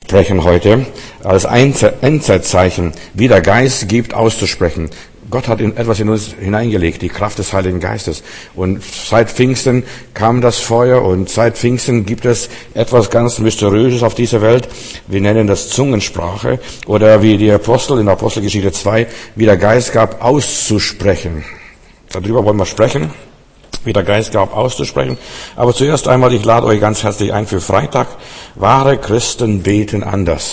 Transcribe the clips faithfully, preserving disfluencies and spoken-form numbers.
sprechen heute als Endzeitzeichen, wie der Geist gibt, auszusprechen. Gott hat etwas in uns hineingelegt, die Kraft des Heiligen Geistes. Und seit Pfingsten kam das Feuer und seit Pfingsten gibt es etwas ganz Mysteriöses auf dieser Welt. Wir nennen das Zungensprache oder wie die Apostel in Apostelgeschichte zwei, wie der Geist gab, auszusprechen. Darüber wollen wir sprechen, wie der Geist gab, auszusprechen. Aber zuerst einmal, ich lade euch ganz herzlich ein für Freitag. Wahre Christen beten anders.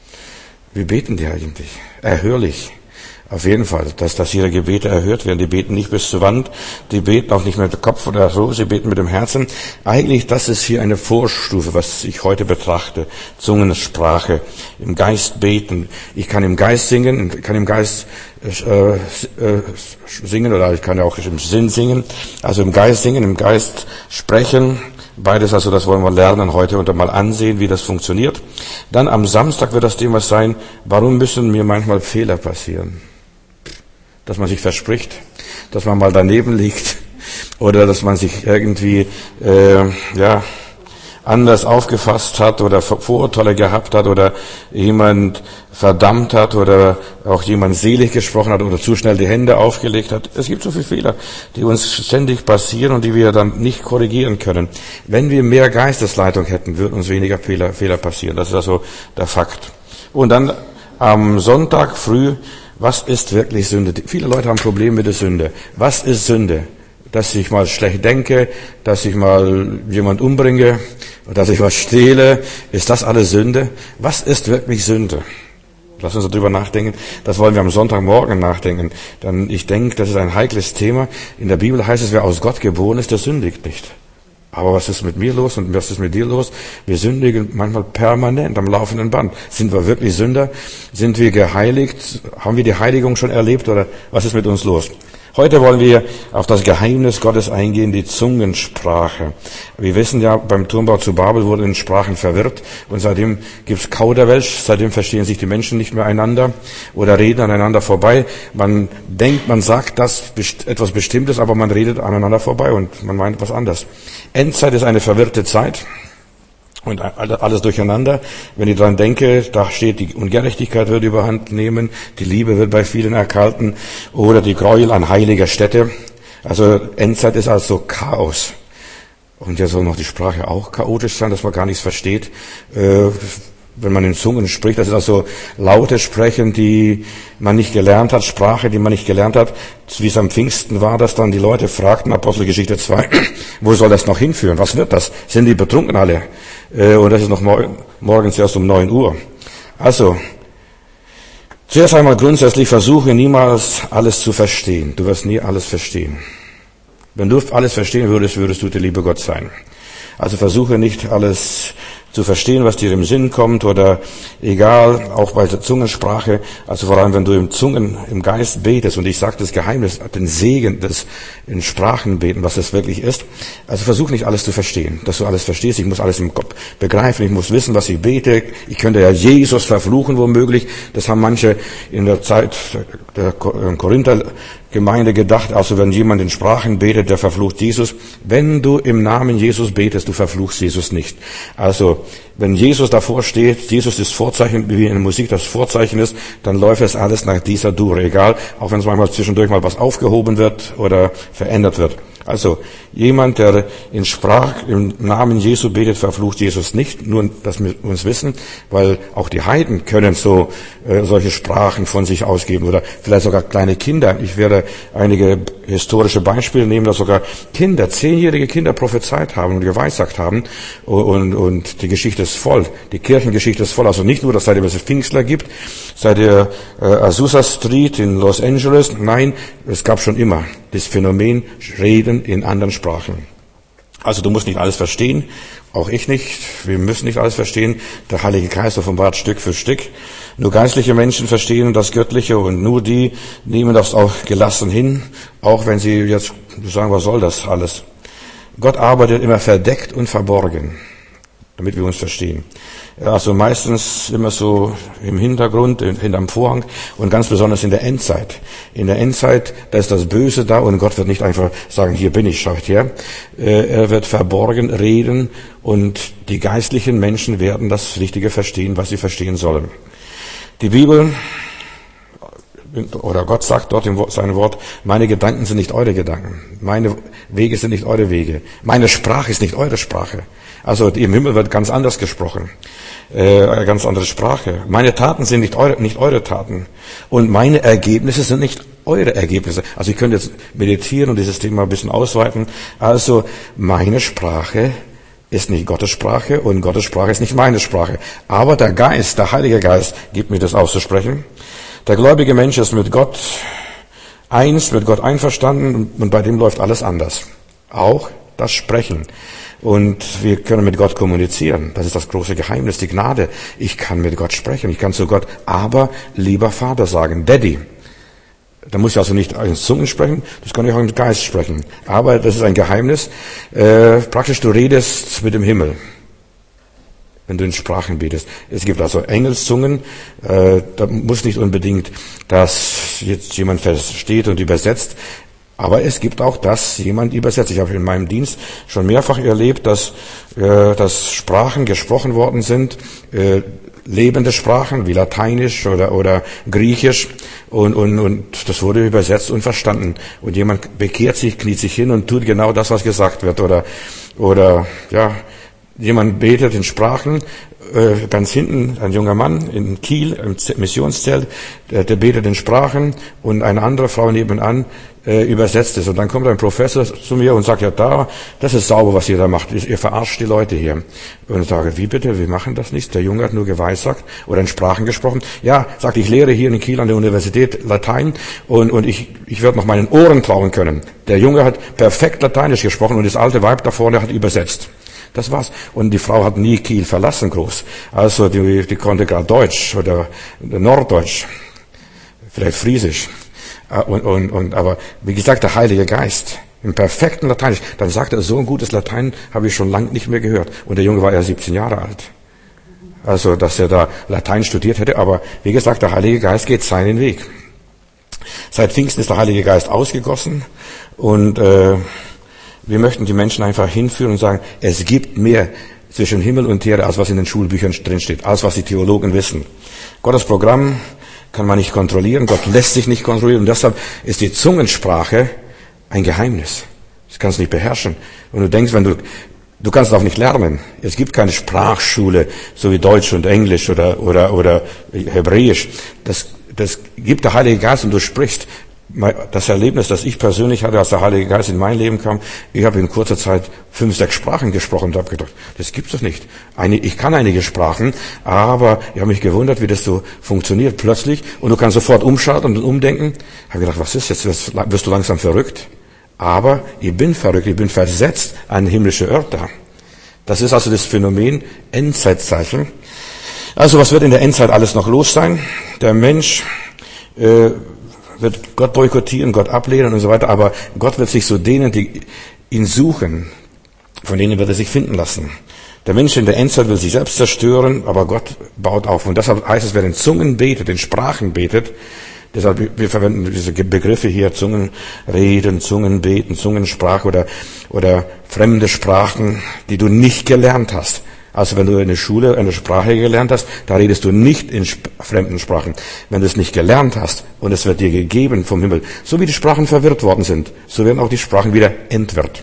Wie beten die eigentlich? Erhörlich. Auf jeden Fall, dass, dass ihre Gebete erhört werden. Die beten nicht bis zur Wand, die beten auch nicht mit dem Kopf oder so, sie beten mit dem Herzen. Eigentlich, das ist hier eine Vorstufe, was ich heute betrachte. Zungensprache, im Geist beten. Ich kann im Geist singen, ich kann im Geist äh, äh, singen oder ich kann ja auch im Sinn singen. Also im Geist singen, im Geist sprechen. Beides, also das wollen wir lernen heute und mal ansehen, wie das funktioniert. Dann am Samstag wird das Thema sein, warum müssen mir manchmal Fehler passieren? Dass man sich verspricht, dass man mal daneben liegt oder dass man sich irgendwie äh, ja anders aufgefasst hat oder Vorurteile gehabt hat oder jemand verdammt hat oder auch jemand selig gesprochen hat oder zu schnell die Hände aufgelegt hat. Es gibt so viele Fehler, die uns ständig passieren und die wir dann nicht korrigieren können. Wenn wir mehr Geistesleitung hätten, würden uns weniger Fehler, Fehler passieren. Das ist also der Fakt. Und dann am Sonntag früh, was ist wirklich Sünde? Viele Leute haben Probleme mit der Sünde. Was ist Sünde? Dass ich mal schlecht denke, dass ich mal jemand umbringe, dass ich was stehle. Ist das alles Sünde? Was ist wirklich Sünde? Lass uns darüber nachdenken. Das wollen wir am Sonntagmorgen nachdenken. Dann, ich denke, das ist ein heikles Thema. In der Bibel heißt es, wer aus Gott geboren ist, der sündigt nicht. Aber was ist mit mir los und was ist mit dir los? Wir sündigen manchmal permanent am laufenden Band. Sind wir wirklich Sünder? Sind wir geheiligt? Haben wir die Heiligung schon erlebt oder was ist mit uns los? Heute wollen wir auf das Geheimnis Gottes eingehen, die Zungensprache. Wir wissen ja, beim Turmbau zu Babel wurden in Sprachen verwirrt und seitdem gibt's Kauderwelsch, seitdem verstehen sich die Menschen nicht mehr einander oder reden aneinander vorbei. Man denkt, man sagt das etwas Bestimmtes, aber man redet aneinander vorbei und man meint was anderes. Endzeit ist eine verwirrte Zeit. Und alles durcheinander. Wenn ich dran denke, da steht, die Ungerechtigkeit wird überhand nehmen, die Liebe wird bei vielen erkalten oder die Gräuel an heiliger Stätte. Also Endzeit ist also Chaos. Und ja soll noch die Sprache auch chaotisch sein, dass man gar nichts versteht. Äh, wenn man in Zungen spricht, das ist also Laute sprechen, die man nicht gelernt hat, Sprache, die man nicht gelernt hat. Wie es am Pfingsten war, dass dann die Leute fragten, Apostelgeschichte zwei, wo soll das noch hinführen? Was wird das? Sind die betrunken alle? Und das ist noch morgens erst um neun Uhr. Also, zuerst einmal grundsätzlich versuche niemals alles zu verstehen. Du wirst nie alles verstehen. Wenn du alles verstehen würdest, würdest du der liebe Gott sein. Also versuche nicht alles zu verstehen, was dir im Sinn kommt oder egal, auch bei der Zungensprache, also vor allem, wenn du im Zungen, im Geist betest und ich sage das Geheimnis, den Segen des in Sprachen beten, was das wirklich ist. Also versuch nicht alles zu verstehen, dass du alles verstehst. Ich muss alles im Kopf begreifen, ich muss wissen, was ich bete. Ich könnte ja Jesus verfluchen womöglich. Das haben manche in der Zeit der Korinther Gemeinde gedacht, also wenn jemand in Sprachen betet, der verflucht Jesus. Wenn du im Namen Jesus betest, du verfluchst Jesus nicht. Also, wenn Jesus davor steht, Jesus ist Vorzeichen, wie in der Musik das Vorzeichen ist, dann läuft es alles nach dieser Dure, egal, auch wenn es manchmal zwischendurch mal was aufgehoben wird oder verändert wird. Also, jemand, der in Sprach, im Namen Jesu betet, verflucht Jesus nicht, nur, dass wir uns wissen, weil auch die Heiden können so, äh, solche Sprachen von sich ausgeben oder vielleicht sogar kleine Kinder. Ich werde einige historische Beispiele nehmen, dass sogar Kinder, zehnjährige Kinder prophezeit haben und geweissagt haben und, und die Geschichte ist voll, die Kirchengeschichte ist voll, also nicht nur, dass seitdem es Pfingstler gibt, seit der äh, Azusa Street in Los Angeles, nein, es gab schon immer das Phänomen Reden in anderen Sprachen. Also du musst nicht alles verstehen, auch ich nicht, wir müssen nicht alles verstehen, der Heilige Geist offenbart Stück für Stück. Nur geistliche Menschen verstehen das Göttliche und nur die nehmen das auch gelassen hin, auch wenn sie jetzt sagen, was soll das alles? Gott arbeitet immer verdeckt und verborgen. damit wir uns verstehen. Also meistens immer so im Hintergrund, hinterm Vorhang und ganz besonders in der Endzeit. In der Endzeit, da ist das Böse da und Gott wird nicht einfach sagen, hier bin ich, schaut her. Er wird verborgen reden und die geistlichen Menschen werden das Richtige verstehen, was sie verstehen sollen. Die Bibel oder Gott sagt dort in seinem Wort, meine Gedanken sind nicht eure Gedanken, meine Wege sind nicht eure Wege, meine Sprache ist nicht eure Sprache. Also im Himmel wird ganz anders gesprochen, äh, eine ganz andere Sprache. Meine Taten sind nicht eure, nicht eure Taten und meine Ergebnisse sind nicht eure Ergebnisse. Also ich könnte jetzt meditieren und dieses Thema ein bisschen ausweiten. Also meine Sprache ist nicht Gottes Sprache und Gottes Sprache ist nicht meine Sprache. Aber der Geist, der Heilige Geist, gibt mir das auszusprechen. Der gläubige Mensch ist mit Gott eins, mit Gott einverstanden und bei dem läuft alles anders. Auch das Sprechen. Und wir können mit Gott kommunizieren. Das ist das große Geheimnis, die Gnade. Ich kann mit Gott sprechen. Ich kann zu Gott, aber lieber Vater sagen, Daddy. Da muss ich also nicht in Zungen sprechen, das kann ich auch im Geist sprechen. Aber das ist ein Geheimnis. Äh, praktisch, du redest mit dem Himmel, wenn du in Sprachen betest. Es gibt also Engelszungen, äh, da muss nicht unbedingt, dass jetzt jemand versteht und übersetzt, aber es gibt auch, dass jemand übersetzt. Ich habe in meinem Dienst schon mehrfach erlebt, dass, äh, dass Sprachen gesprochen worden sind, äh, lebende Sprachen wie Lateinisch oder, oder Griechisch und, und, und das wurde übersetzt und verstanden. Und jemand bekehrt sich, kniet sich hin und tut genau das, was gesagt wird. Oder, oder ja, jemand betet in Sprachen, äh, ganz hinten ein junger Mann in Kiel im Missionszelt, der, der betet in Sprachen und eine andere Frau nebenan äh, übersetzt es. Und dann kommt ein Professor zu mir und sagt, ja da, das ist sauber, was ihr da macht. Ihr verarscht die Leute hier. Und ich sage, wie bitte, wir machen das nicht. Der Junge hat nur geweissagt oder in Sprachen gesprochen. Ja, sagt, ich lehre hier in Kiel an der Universität Latein und, und ich, ich werde noch meinen Ohren trauen können. Der Junge hat perfekt Lateinisch gesprochen und das alte Weib da vorne hat übersetzt. Das war's. Und die Frau hat nie Kiel verlassen, groß. Also die, die konnte gerade Deutsch oder Norddeutsch, vielleicht Friesisch. Und, und, und, aber wie gesagt, der Heilige Geist im perfekten Lateinisch. Dann sagt er, so ein gutes Latein habe ich schon lange nicht mehr gehört. Und der Junge war ja siebzehn Jahre alt. Also, dass er da Latein studiert hätte. Aber wie gesagt, der Heilige Geist geht seinen Weg. Seit Pfingsten ist der Heilige Geist ausgegossen und äh, wir möchten die Menschen einfach hinführen und sagen, es gibt mehr zwischen Himmel und Erde, als was in den Schulbüchern drinsteht, als was die Theologen wissen. Gottes Programm kann man nicht kontrollieren, Gott lässt sich nicht kontrollieren und deshalb ist die Zungensprache ein Geheimnis. Das kannst du nicht beherrschen. Und du denkst, wenn du, du kannst auch nicht lernen. Es gibt keine Sprachschule, so wie Deutsch und Englisch oder, oder, oder Hebräisch. Das, das gibt der Heilige Geist und du sprichst. Das Erlebnis, das ich persönlich hatte, als der Heilige Geist in mein Leben kam, ich habe in kurzer Zeit fünf, sechs Sprachen gesprochen und habe gedacht, das gibt's doch nicht. Eine, ich kann einige Sprachen, aber ich habe mich gewundert, wie das so funktioniert plötzlich und du kannst sofort umschalten und umdenken. Ich habe gedacht, was ist jetzt? Wirst du langsam verrückt? Aber ich bin verrückt, ich bin versetzt an himmlische Örter. Das ist also das Phänomen Endzeitzeichen. Also was wird in der Endzeit alles noch los sein? Der Mensch äh, wird Gott boykottieren, Gott ablehnen und so weiter, aber Gott wird sich so denen, die ihn suchen, von denen wird er sich finden lassen. Der Mensch in der Endzeit will sich selbst zerstören, aber Gott baut auf. Und deshalb heißt es, wer in Zungen betet, in Sprachen betet, deshalb, wir verwenden diese Begriffe hier, Zungen reden, Zungen beten, Zungensprache oder, oder fremde Sprachen, die du nicht gelernt hast. Also wenn du in der Schule eine Sprache gelernt hast, da redest du nicht in sp- fremden Sprachen. Wenn du es nicht gelernt hast und es wird dir gegeben vom Himmel, so wie die Sprachen verwirrt worden sind, so werden auch die Sprachen wieder entwirrt.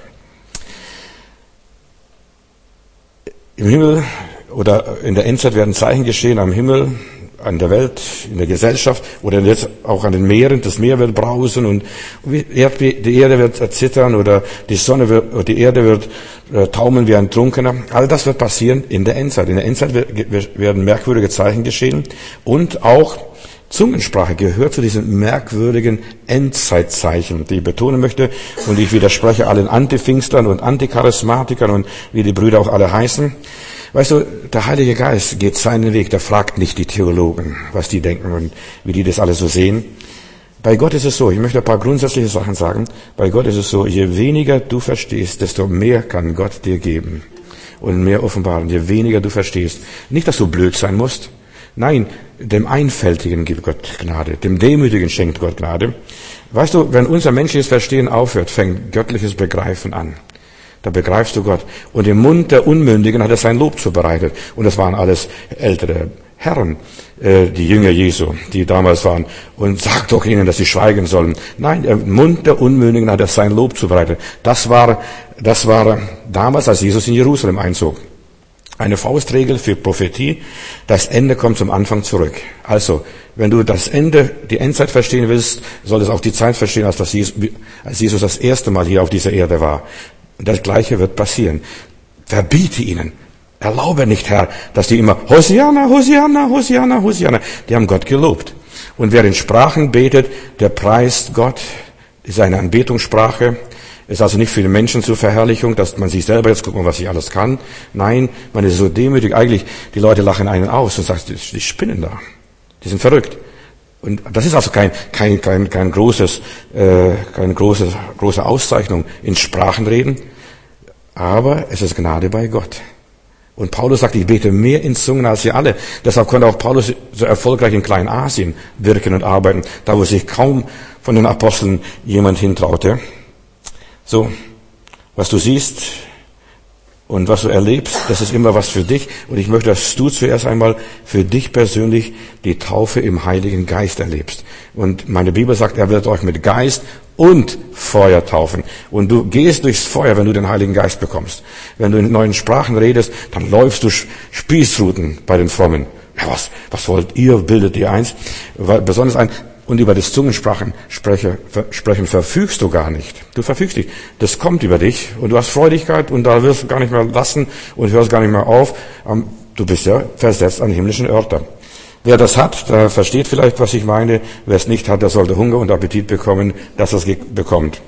Im Himmel oder in der Endzeit werden Zeichen geschehen am Himmel, an der Welt, in der Gesellschaft oder jetzt auch an den Meeren. Das Meer wird brausen und die Erde wird zittern oder die Sonne wird, oder die Erde wird äh, taumeln wie ein Trunkener. All das wird passieren in der Endzeit. In der Endzeit werden merkwürdige Zeichen geschehen und auch Zungensprache gehört zu diesen merkwürdigen Endzeitzeichen, die ich betonen möchte. Und ich widerspreche allen Antifingstlern und Anticharismatikern und wie die Brüder auch alle heißen. Weißt du, der Heilige Geist geht seinen Weg, der fragt nicht die Theologen, was die denken und wie die das alles so sehen. Bei Gott ist es so, ich möchte ein paar grundsätzliche Sachen sagen, bei Gott ist es so, je weniger du verstehst, desto mehr kann Gott dir geben. und mehr offenbaren, je weniger du verstehst. Nicht, dass du blöd sein musst. Nein, dem Einfältigen gibt Gott Gnade, dem Demütigen schenkt Gott Gnade. Weißt du, wenn unser menschliches Verstehen aufhört, fängt göttliches Begreifen an. Da begreifst du Gott. Und im Mund der Unmündigen hat er sein Lob zubereitet. Und das waren alles ältere Herren, äh, die Jünger Jesu, die damals waren. Und sagt doch ihnen, dass sie schweigen sollen. Nein, im Mund der Unmündigen hat er sein Lob zubereitet. Das war, das war damals, als Jesus in Jerusalem einzog. Eine Faustregel für Prophetie, das Ende kommt zum Anfang zurück. Also, wenn du das Ende, die Endzeit verstehen willst, solltest du auch die Zeit verstehen, als, das Jesus, als Jesus das erste Mal hier auf dieser Erde war. Und das Gleiche wird passieren. Verbiete ihnen. Erlaube nicht, Herr, dass die immer Hosianna, Hosianna, Hosianna, Hosianna. Die haben Gott gelobt. Und wer in Sprachen betet, der preist Gott. Das ist eine Anbetungssprache. Ist also nicht für den Menschen zur Verherrlichung, dass man sich selber jetzt guckt, was ich alles kann. Nein, man ist so demütig. Eigentlich, die Leute lachen einen aus und sagen, die, die spinnen da. Die sind verrückt. Und das ist also kein, kein, kein, kein großes, äh, keine große, große Auszeichnung in Sprachen reden. Aber es ist Gnade bei Gott. Und Paulus sagt, ich bete mehr in Zungen als ihr alle. Deshalb konnte auch Paulus so erfolgreich in Kleinasien wirken und arbeiten, da wo sich kaum von den Aposteln jemand hintraute. So, was du siehst und was du erlebst, das ist immer was für dich. Und ich möchte, dass du zuerst einmal für dich persönlich die Taufe im Heiligen Geist erlebst. Und meine Bibel sagt, er wird euch mit Geist und Feuer taufen. Und du gehst durchs Feuer, wenn du den Heiligen Geist bekommst. Wenn du in neuen Sprachen redest, dann läufst du Spießruten bei den Frommen. Ja, was, was wollt ihr? Bildet ihr eins? Besonders ein, und über das Zungensprachen spreche, sprechen verfügst du gar nicht. Du verfügst dich. Das kommt über dich und du hast Freudigkeit und da wirst du gar nicht mehr lassen und hörst gar nicht mehr auf. Du bist ja versetzt an himmlischen Örter. Wer das hat, der versteht vielleicht, was ich meine. Wer es nicht hat, der sollte Hunger und Appetit bekommen, dass er es bekommt.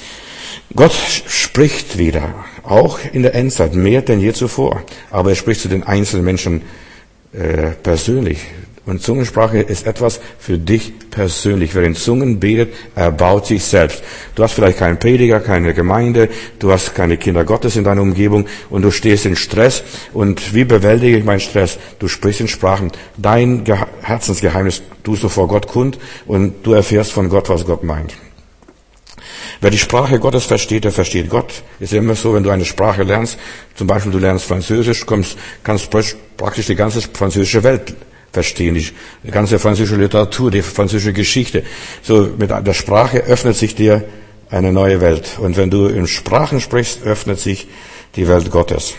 Gott spricht wieder, auch in der Endzeit, mehr denn je zuvor. Aber er spricht zu den einzelnen Menschen äh, persönlich. Und Zungensprache ist etwas für dich persönlich. Wer in Zungen betet, erbaut sich selbst. Du hast vielleicht keinen Prediger, keine Gemeinde, du hast keine Kinder Gottes in deiner Umgebung und du stehst in Stress. Und wie bewältige ich meinen Stress? Du sprichst in Sprachen. Dein Ge- Herzensgeheimnis tust du vor Gott kund und du erfährst von Gott, was Gott meint. Wer die Sprache Gottes versteht, der versteht Gott. Ist ja immer so, wenn du eine Sprache lernst, zum Beispiel du lernst Französisch, kommst, kannst praktisch die ganze französische Welt verstehen, die ganze französische Literatur, die französische Geschichte. So, mit der Sprache öffnet sich dir eine neue Welt. Und wenn du in Sprachen sprichst, öffnet sich die Welt Gottes.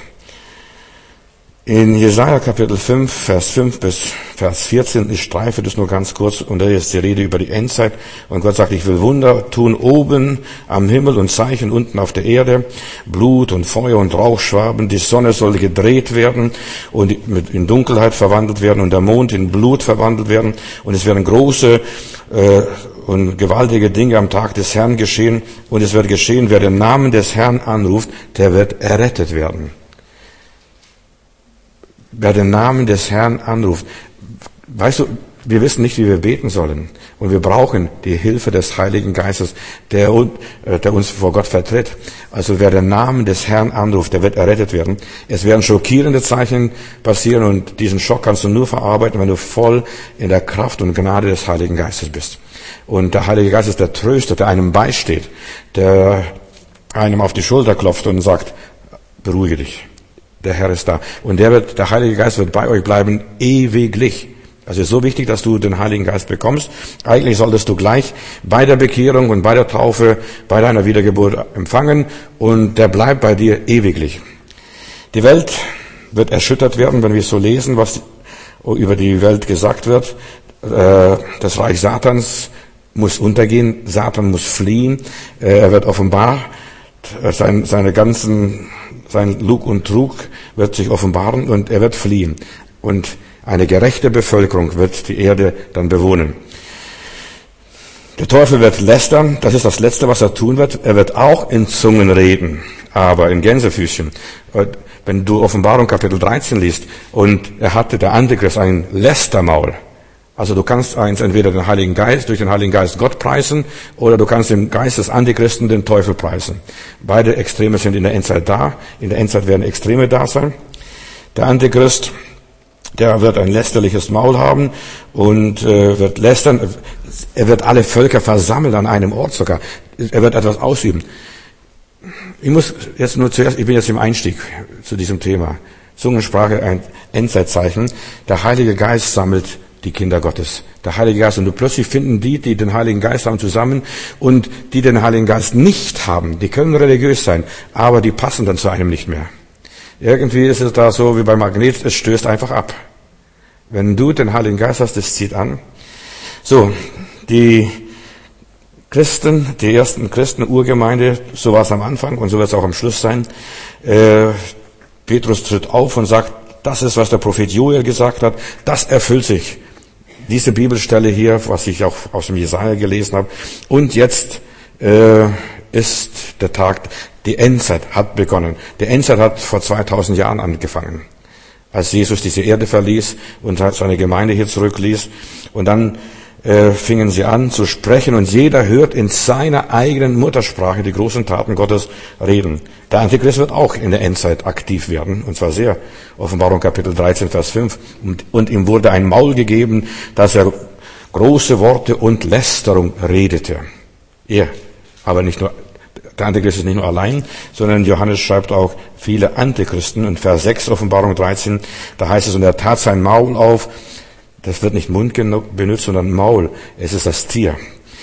In Jesaja Kapitel fünf, Vers fünf bis Vers vierzehn, ich streife das nur ganz kurz, und da ist die Rede über die Endzeit. Und Gott sagt, ich will Wunder tun oben am Himmel und Zeichen unten auf der Erde, Blut und Feuer und Rauchschwaben, die Sonne soll gedreht werden und in Dunkelheit verwandelt werden und der Mond in Blut verwandelt werden. Und es werden große äh, und gewaltige Dinge am Tag des Herrn geschehen. Und es wird geschehen, wer den Namen des Herrn anruft, der wird errettet werden. Wer den Namen des Herrn anruft. Weißt du, wir wissen nicht, wie wir beten sollen. Und wir brauchen die Hilfe des Heiligen Geistes, der, der uns vor Gott vertritt. Also wer den Namen des Herrn anruft, der wird errettet werden. Es werden schockierende Zeichen passieren und diesen Schock kannst du nur verarbeiten, wenn du voll in der Kraft und Gnade des Heiligen Geistes bist. Und der Heilige Geist ist der Tröster, der einem beisteht, der einem auf die Schulter klopft und sagt, beruhige dich. Der Herr ist da. Und der wird, der Heilige Geist wird bei euch bleiben, ewiglich. Also es ist so wichtig, dass du den Heiligen Geist bekommst. Eigentlich solltest du gleich bei der Bekehrung und bei der Taufe, bei deiner Wiedergeburt empfangen. Und der bleibt bei dir ewiglich. Die Welt wird erschüttert werden, wenn wir so lesen, was über die Welt gesagt wird. Das Reich Satans muss untergehen. Satan muss fliehen. Er wird offenbar seine, seine ganzen Sein Lug und Trug wird sich offenbaren und er wird fliehen. Und eine gerechte Bevölkerung wird die Erde dann bewohnen. Der Teufel wird lästern, das ist das Letzte, was er tun wird. Er wird auch in Zungen reden, aber in Gänsefüßchen. Wenn du Offenbarung Kapitel dreizehn liest und er hatte, der Antichrist, ein Lästermaul, Also du kannst eins entweder den Heiligen Geist, durch den Heiligen Geist Gott preisen, oder du kannst den Geist des Antichristen, den Teufel preisen. Beide Extreme sind in der Endzeit da. In der Endzeit werden Extreme da sein. Der Antichrist, der wird ein lästerliches Maul haben und äh, wird lästern. Er wird alle Völker versammeln an einem Ort sogar. Er wird etwas ausüben. Ich muss jetzt nur zuerst, ich bin jetzt im Einstieg zu diesem Thema. Zungensprache, ein Endzeitzeichen. Der Heilige Geist sammelt die Kinder Gottes. Der Heilige Geist. Und du plötzlich finden die, die den Heiligen Geist haben, zusammen, und die den Heiligen Geist nicht haben, die können religiös sein, aber die passen dann zu einem nicht mehr. Irgendwie ist es da so wie beim Magnet, es stößt einfach ab. Wenn du den Heiligen Geist hast, das zieht an. So, die Christen, die ersten Christen, Urgemeinde, so war es am Anfang und so wird es auch am Schluss sein. Äh, Petrus tritt auf und sagt, das ist, was der Prophet Joel gesagt hat, das erfüllt sich. Diese Bibelstelle hier, was ich auch aus dem Jesaja gelesen habe. Und jetzt äh, ist der Tag, die Endzeit hat begonnen. Die Endzeit hat vor zweitausend Jahren angefangen, als Jesus diese Erde verließ und seine Gemeinde hier zurückließ. Und dann äh, fingen sie an zu sprechen und jeder hört in seiner eigenen Muttersprache die großen Taten Gottes reden. Der Antichrist wird auch in der Endzeit aktiv werden, und zwar sehr. Offenbarung Kapitel dreizehn, Vers fünf. Und, und ihm wurde ein Maul gegeben, dass er große Worte und Lästerung redete. Er, aber nicht nur, der Antichrist ist nicht nur allein, sondern Johannes schreibt auch viele Antichristen. In Vers sechs, Offenbarung dreizehn, da heißt es, und er tat sein Maul auf. Das wird nicht Mund benutzt, sondern Maul. Es ist das Tier.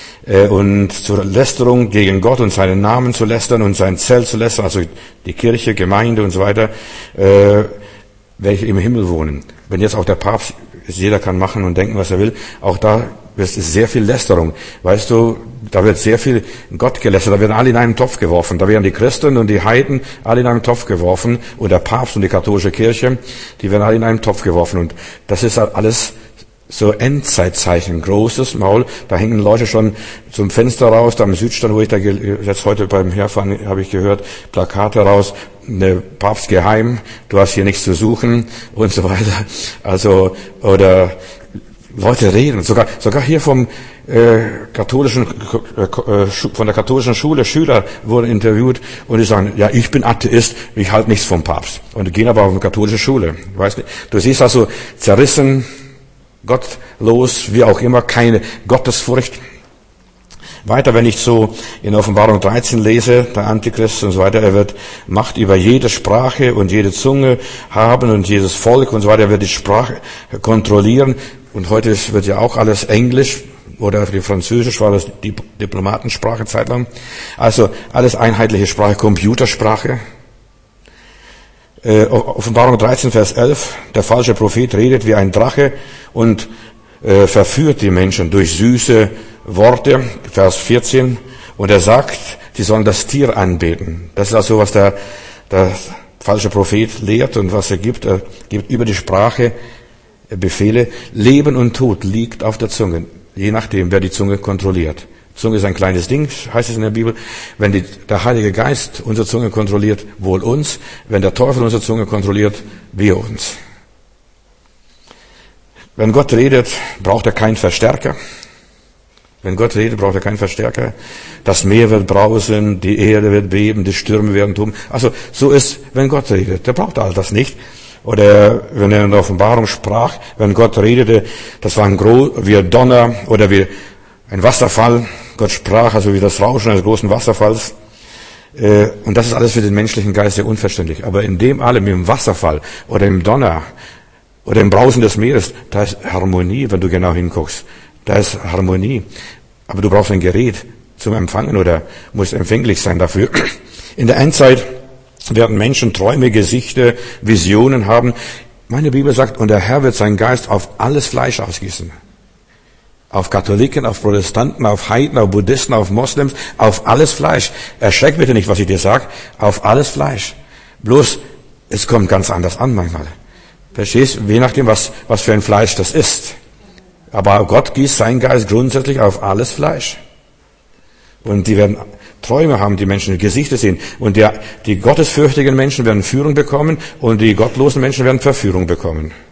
Und zur Lästerung gegen Gott und seinen Namen zu lästern und sein Zelt zu lästern, also die Kirche, Gemeinde und so weiter, äh, welche im Himmel wohnen. Wenn jetzt auch der Papst, jeder kann machen und denken, was er will, auch da ist sehr viel Lästerung. Weißt du, da wird sehr viel Gott gelästert, da werden alle in einen Topf geworfen. Da werden die Christen und die Heiden alle in einen Topf geworfen und der Papst und die katholische Kirche, die werden alle in einen Topf geworfen. Und das ist alles so Endzeitzeichen, großes Maul. Da hängen Leute schon zum Fenster raus, da am Südstand, wo ich da jetzt heute beim Herfahren habe ich gehört, Plakate raus, ne, Papst geheim, du hast hier nichts zu suchen und so weiter. Also, oder Leute reden, sogar sogar hier vom äh, katholischen äh, von der katholischen Schule Schüler wurden interviewt und die sagen, ja, ich bin Atheist, ich halte nichts vom Papst, und die gehen aber auf eine katholische Schule. Weißt du, du siehst also zerrissen, gottlos, wie auch immer, keine Gottesfurcht. Weiter, wenn ich so in Offenbarung dreizehn lese, der Antichrist und so weiter, er wird Macht über jede Sprache und jede Zunge haben und jedes Volk und so weiter, er wird die Sprache kontrollieren. Und heute wird ja auch alles Englisch oder die Französisch war das die Diplomatensprache zeitlang. Also alles einheitliche Sprache, Computersprache. Äh, Offenbarung dreizehn, Vers elf, der falsche Prophet redet wie ein Drache und äh, verführt die Menschen durch süße Worte, Vers vierzehn, und er sagt, sie sollen das Tier anbeten. Das ist also, was der, der falsche Prophet lehrt und was er gibt. Er gibt über die Sprache Befehle. Leben und Tod liegt auf der Zunge, je nachdem, wer die Zunge kontrolliert. Zunge ist ein kleines Ding, heißt es in der Bibel. Wenn die, der Heilige Geist unsere Zunge kontrolliert, wohl uns. Wenn der Teufel unsere Zunge kontrolliert, wir uns. Wenn Gott redet, braucht er keinen Verstärker. Wenn Gott redet, braucht er keinen Verstärker. Das Meer wird brausen, die Erde wird beben, die Stürme werden toben. Also so ist, wenn Gott redet. Der braucht all das nicht. Oder wenn er in der Offenbarung sprach, wenn Gott redete, das war ein Gro- wie Donner oder wie ein Wasserfall. Gott sprach, also wie das Rauschen eines großen Wasserfalls. Und das ist alles für den menschlichen Geist sehr unverständlich. Aber in dem allem, im Wasserfall oder im Donner oder im Brausen des Meeres, da ist Harmonie, wenn du genau hinguckst. Da ist Harmonie. Aber du brauchst ein Gerät zum Empfangen oder musst empfänglich sein dafür. In der Endzeit werden Menschen Träume, Gesichter, Visionen haben. Meine Bibel sagt, und der Herr wird seinen Geist auf alles Fleisch ausgießen. Auf Katholiken, auf Protestanten, auf Heiden, auf Buddhisten, auf Moslems, auf alles Fleisch. Erschreck bitte nicht, was ich dir sage. Auf alles Fleisch. Bloß, es kommt ganz anders an manchmal. Verstehst du? Je nachdem, was, was für ein Fleisch das ist. Aber Gott gießt seinen Geist grundsätzlich auf alles Fleisch. Und die werden Träume haben, die Menschen Gesichter sehen. Und die, die gottesfürchtigen Menschen werden Führung bekommen und die gottlosen Menschen werden Verführung bekommen.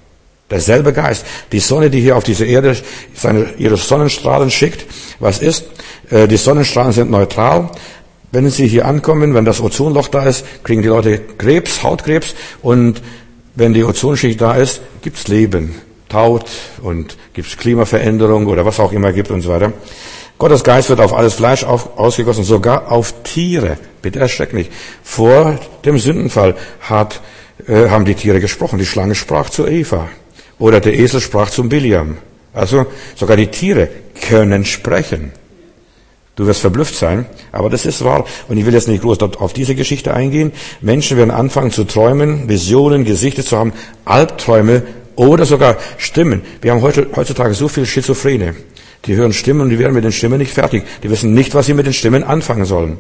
Derselbe Geist. Die Sonne, die hier auf diese Erde seine, ihre Sonnenstrahlen schickt, was ist? Äh, die Sonnenstrahlen sind neutral. Wenn sie hier ankommen, wenn das Ozonloch da ist, kriegen die Leute Krebs, Hautkrebs. Und wenn die Ozonschicht da ist, gibt's Leben, Taut und gibt's Klimaveränderung oder was auch immer gibt und so weiter. Gottes Geist wird auf alles Fleisch auf, ausgegossen, sogar auf Tiere. Bitte erschreck nicht. Vor dem Sündenfall hat, äh, haben die Tiere gesprochen. Die Schlange sprach zu Eva. Oder der Esel sprach zum Biliam. Also sogar die Tiere können sprechen. Du wirst verblüfft sein, aber das ist wahr. Und ich will jetzt nicht groß auf diese Geschichte eingehen. Menschen werden anfangen zu träumen, Visionen, Gesichter zu haben, Albträume oder sogar Stimmen. Wir haben heute, heutzutage so viele Schizophrene. Die hören Stimmen und die werden mit den Stimmen nicht fertig. Die wissen nicht, was sie mit den Stimmen anfangen sollen.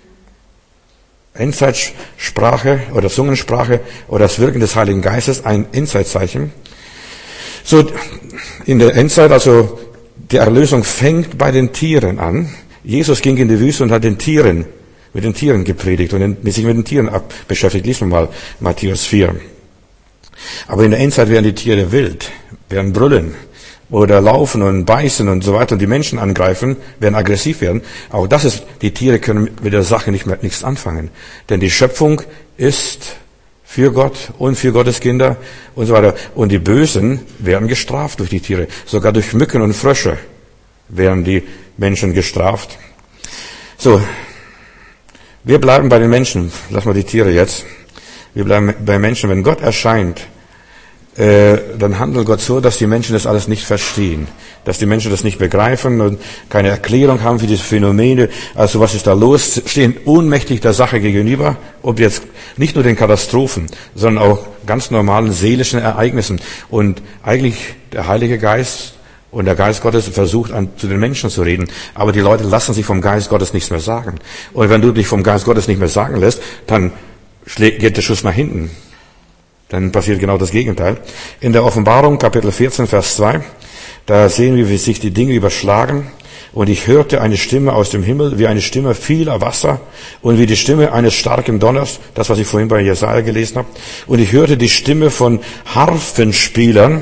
Endzeitsprache oder Zungensprache oder das Wirken des Heiligen Geistes, ein Endzeitzeichen. So, in der Endzeit, also die Erlösung fängt bei den Tieren an. Jesus ging in die Wüste und hat den Tieren, mit den Tieren gepredigt und sich mit den Tieren beschäftigt. Lies mal Matthäus vier. Aber in der Endzeit werden die Tiere wild, werden brüllen oder laufen und beißen und so weiter und die Menschen angreifen, werden aggressiv werden. Auch das ist, die Tiere können mit der Sache nicht mehr nichts anfangen. Denn die Schöpfung ist für Gott und für Gottes Kinder und so weiter. Und die Bösen werden gestraft durch die Tiere. Sogar durch Mücken und Frösche werden die Menschen gestraft. So, wir bleiben bei den Menschen. Lass mal die Tiere jetzt. Wir bleiben bei Menschen. Wenn Gott erscheint, äh, dann handelt Gott so, dass die Menschen das alles nicht verstehen. Dass die Menschen das nicht begreifen und keine Erklärung haben für diese Phänomene. Also was ist da los? Stehen ohnmächtig der Sache gegenüber. Ob jetzt nicht nur den Katastrophen, sondern auch ganz normalen seelischen Ereignissen. Und eigentlich der Heilige Geist und der Geist Gottes versucht, an, zu den Menschen zu reden. Aber die Leute lassen sich vom Geist Gottes nichts mehr sagen. Und wenn du dich vom Geist Gottes nicht mehr sagen lässt, dann geht der Schuss nach hinten. Dann passiert genau das Gegenteil. In der Offenbarung, Kapitel vierzehn, Vers zwei, da sehen wir, wie sich die Dinge überschlagen. Und ich hörte eine Stimme aus dem Himmel, wie eine Stimme vieler Wasser und wie die Stimme eines starken Donners, das, was ich vorhin bei Jesaja gelesen habe. Und ich hörte die Stimme von Harfenspielern,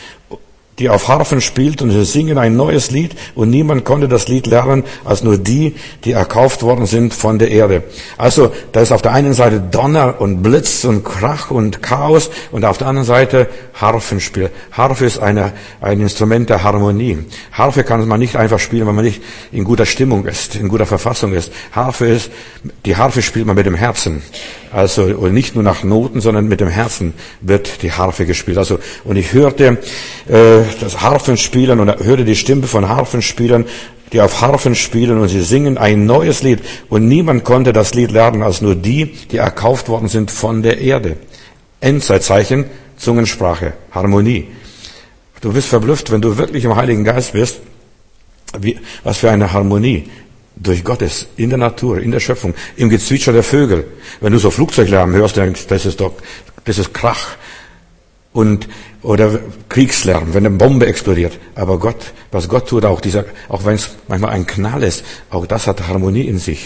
die auf Harfen spielten und sie singen ein neues Lied und niemand konnte das Lied lernen, als nur die, die erkauft worden sind von der Erde. Also, da ist auf der einen Seite Donner und Blitz und Krach und Chaos und auf der anderen Seite Harfenspiel. Harfe ist eine, ein Instrument der Harmonie. Harfe kann man nicht einfach spielen, wenn man nicht in guter Stimmung ist, in guter Verfassung ist. Harfe ist, die Harfe spielt man mit dem Herzen. Also, und nicht nur nach Noten, sondern mit dem Herzen wird die Harfe gespielt. Also, und ich hörte, äh, das Harfenspielern und hörte die Stimme von Harfenspielern, die auf Harfen spielen und sie singen ein neues Lied. Und niemand konnte das Lied lernen, als nur die, die erkauft worden sind von der Erde. Endzeitzeichen, Zungensprache, Harmonie. Du bist verblüfft, wenn du wirklich im Heiligen Geist bist, wie, was für eine Harmonie durch Gottes, in der Natur, in der Schöpfung, im Gezwitscher der Vögel. Wenn du so Flugzeuglärm hörst, denkst du, das ist doch, das ist Krach. Und, oder Kriegslärm, wenn eine Bombe explodiert. Aber Gott, was Gott tut, auch dieser, auch wenn es manchmal ein Knall ist, auch das hat Harmonie in sich.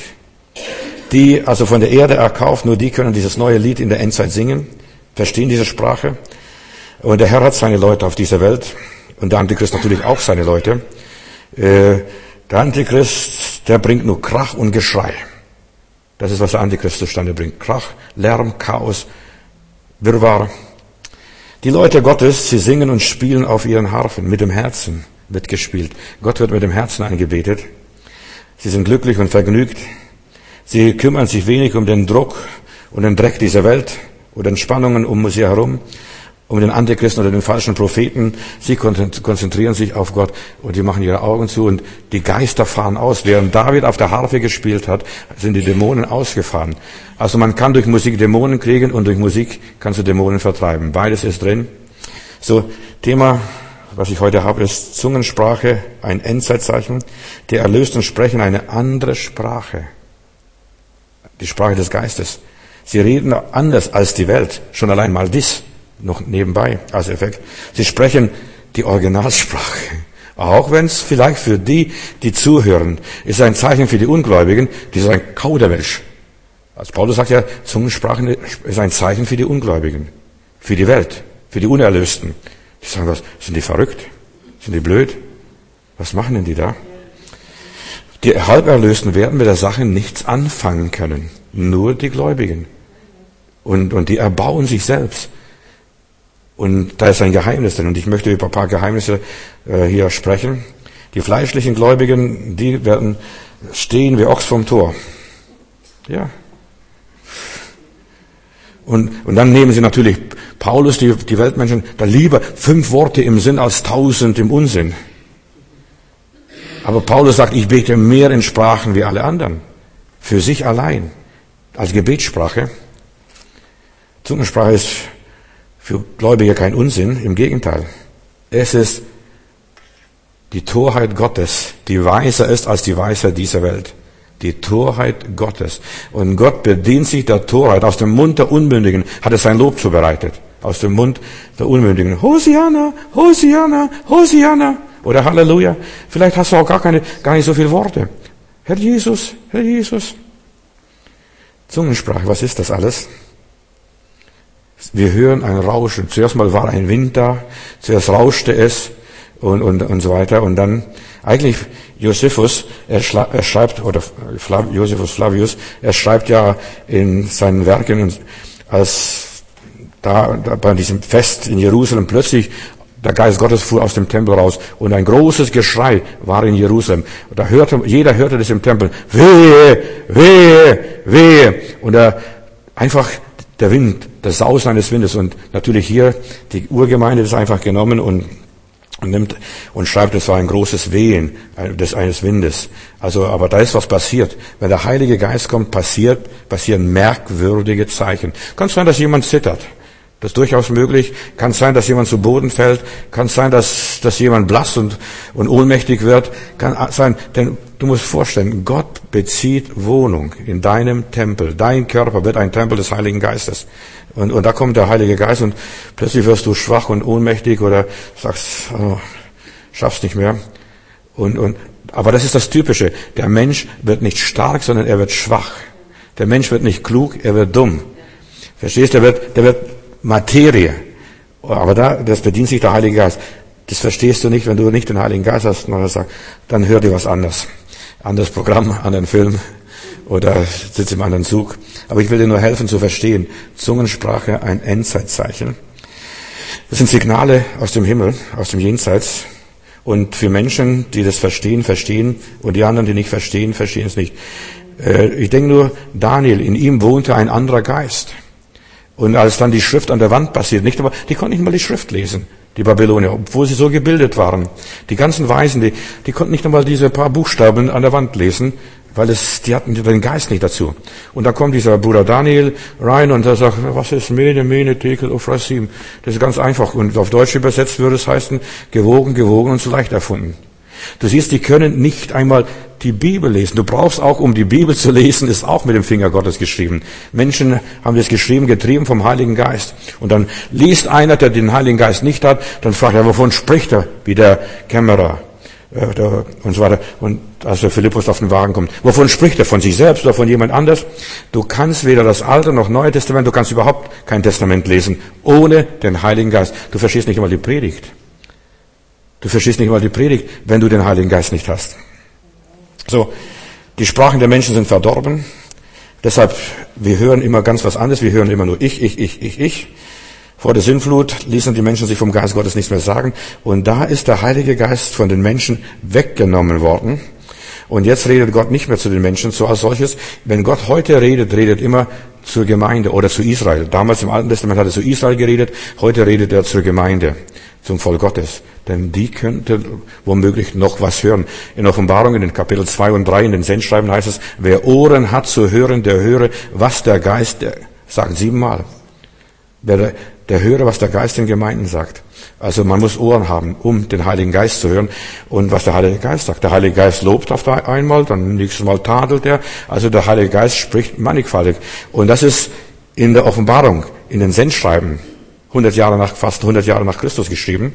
Die, also von der Erde erkauft, nur die können dieses neue Lied in der Endzeit singen, verstehen diese Sprache. Und der Herr hat seine Leute auf dieser Welt. Und der Antichrist natürlich auch seine Leute. Äh, der Antichrist, der bringt nur Krach und Geschrei. Das ist, was der Antichrist zustande bringt. Krach, Lärm, Chaos, Wirrwarr. Die Leute Gottes, sie singen und spielen auf ihren Harfen. Mit dem Herzen wird gespielt. Gott wird mit dem Herzen angebetet. Sie sind glücklich und vergnügt. Sie kümmern sich wenig um den Druck und den Dreck dieser Welt oder den Spannungen um sie herum, um den Antichristen oder den falschen Propheten. Sie konzentrieren sich auf Gott und die machen ihre Augen zu und die Geister fahren aus. Während David auf der Harfe gespielt hat, sind die Dämonen ausgefahren. Also man kann durch Musik Dämonen kriegen und durch Musik kannst du Dämonen vertreiben. Beides ist drin. So, Thema, was ich heute habe, ist Zungensprache, ein Endzeitzeichen. Die Erlösten sprechen eine andere Sprache. Die Sprache des Geistes. Sie reden anders als die Welt. Schon allein mal dies. Noch nebenbei als Effekt. Sie sprechen die Originalsprache. Auch wenn es vielleicht für die, die zuhören, ist ein Zeichen für die Ungläubigen, die sagen, Kauderwelsch. Also Paulus sagt ja, Zungensprache ist ein Zeichen für die Ungläubigen, für die Welt, für die Unerlösten. Die sagen, was, sind die verrückt? Sind die blöd? Was machen denn die da? Die Halberlösten werden mit der Sache nichts anfangen können. Nur die Gläubigen. Und, und die erbauen sich selbst. Und da ist ein Geheimnis drin. Und ich möchte über ein paar Geheimnisse äh, hier sprechen. Die fleischlichen Gläubigen, die werden stehen wie Ochs vom Tor. Ja. Und, und dann nehmen sie natürlich Paulus, die, die Weltmenschen, da lieber fünf Worte im Sinn als tausend im Unsinn. Aber Paulus sagt, ich bete mehr in Sprachen wie alle anderen. Für sich allein. Als Gebetssprache. Zungensprache ist für Gläubige kein Unsinn. Im Gegenteil. Es ist die Torheit Gottes, die weiser ist als die Weisheit dieser Welt. Die Torheit Gottes. Und Gott bedient sich der Torheit. Aus dem Mund der Unmündigen hat er sein Lob zubereitet. Aus dem Mund der Unmündigen. Hosianna, Hosianna, Hosianna. Oder Halleluja. Vielleicht hast du auch gar keine, gar nicht so viele Worte. Herr Jesus, Herr Jesus. Zungensprache, was ist das alles? Wir hören ein Rauschen. Zuerst mal war ein Wind da. Zuerst rauschte es. Und, und, und so weiter. Und dann, eigentlich, Josephus, er, schla, er schreibt, oder Flav, Josephus Flavius, er schreibt ja in seinen Werken, als da, da bei diesem Fest in Jerusalem plötzlich der Geist Gottes fuhr aus dem Tempel raus und ein großes Geschrei war in Jerusalem. Und da hörte, jeder hörte das im Tempel. Wehe, wehe, wehe. Und da einfach der Wind, das Sausen eines Windes. Und natürlich hier, die Urgemeinde ist einfach genommen und und nimmt und schreibt, es war ein großes Wehen des eines Windes. Also, aber da ist was passiert. Wenn der Heilige Geist kommt, passiert, passieren merkwürdige Zeichen. Kann sein, dass jemand zittert. Das ist durchaus möglich. Kann sein, dass jemand zu Boden fällt. Kann sein, dass, dass jemand blass und, und ohnmächtig wird. Kann sein, denn du musst vorstellen, Gott bezieht Wohnung in deinem Tempel. Dein Körper wird ein Tempel des Heiligen Geistes. Und, und da kommt der Heilige Geist und plötzlich wirst du schwach und ohnmächtig oder sagst, oh, schaffst nicht mehr. Und, und, aber das ist das Typische. Der Mensch wird nicht stark, sondern er wird schwach. Der Mensch wird nicht klug, er wird dumm. Verstehst du? Der wird, der wird Materie. Aber da, das bedient sich der Heilige Geist. Das verstehst du nicht, wenn du nicht den Heiligen Geist hast. Dann hör dir was anderes. Anderes Programm, anderen Film. Oder sitzt im anderen Zug. Aber ich will dir nur helfen zu verstehen. Zungensprache, ein Endzeitzeichen. Das sind Signale aus dem Himmel, aus dem Jenseits. Und für Menschen, die das verstehen, verstehen. Und die anderen, die nicht verstehen, verstehen es nicht. Ich denke nur, Daniel, in ihm wohnte ein anderer Geist. Und als dann die Schrift an der Wand passiert, nicht aber, die konnten nicht mal die Schrift lesen, die Babylonier, obwohl sie so gebildet waren. Die ganzen Weisen, die, die konnten nicht einmal diese paar Buchstaben an der Wand lesen, weil es, die hatten den Geist nicht dazu. Und da kommt dieser Bruder Daniel rein und er sagt, was ist Mene, Mene, Tekel, Ophrasim? Das ist ganz einfach. Und auf Deutsch übersetzt würde es heißen, gewogen, gewogen und so leicht erfunden. Du siehst, die können nicht einmal die Bibel lesen. Du brauchst auch, um die Bibel zu lesen, ist auch mit dem Finger Gottes geschrieben. Menschen haben das geschrieben, getrieben vom Heiligen Geist. Und dann liest einer, der den Heiligen Geist nicht hat, dann fragt er, wovon spricht er? Wie der Kämmerer äh, der, und so weiter. Und als der Philippus auf den Wagen kommt, wovon spricht er? Von sich selbst oder von jemand anders? Du kannst weder das Alte noch Neue Testament, du kannst überhaupt kein Testament lesen, ohne den Heiligen Geist. Du verstehst nicht einmal die Predigt. Du verstehst nicht mal die Predigt, wenn du den Heiligen Geist nicht hast. So, die Sprachen der Menschen sind verdorben. Deshalb, wir hören immer ganz was anderes. Wir hören immer nur ich, ich, ich, ich, ich. Vor der Sintflut ließen die Menschen sich vom Geist Gottes nichts mehr sagen. Und da ist der Heilige Geist von den Menschen weggenommen worden. Und jetzt redet Gott nicht mehr zu den Menschen so als solches. Wenn Gott heute redet, redet immer zur Gemeinde oder zu Israel. Damals im Alten Testament hat er zu Israel geredet. Heute redet er zur Gemeinde, zum Volk Gottes. Denn die könnte womöglich noch was hören. In Offenbarung in den Kapitel zwei und drei in den Sendschreiben heißt es, wer Ohren hat zu hören, der höre, was der Geist, der sagt siebenmal. Der, der höre, was der Geist den Gemeinden sagt. Also man muss Ohren haben, um den Heiligen Geist zu hören. Und was der Heilige Geist sagt. Der Heilige Geist lobt auf einmal, dann nächstes Mal tadelt er. Also der Heilige Geist spricht mannigfaltig. Und das ist in der Offenbarung, in den Sendschreiben, hundert Jahre nach, fast hundert Jahre nach Christus geschrieben.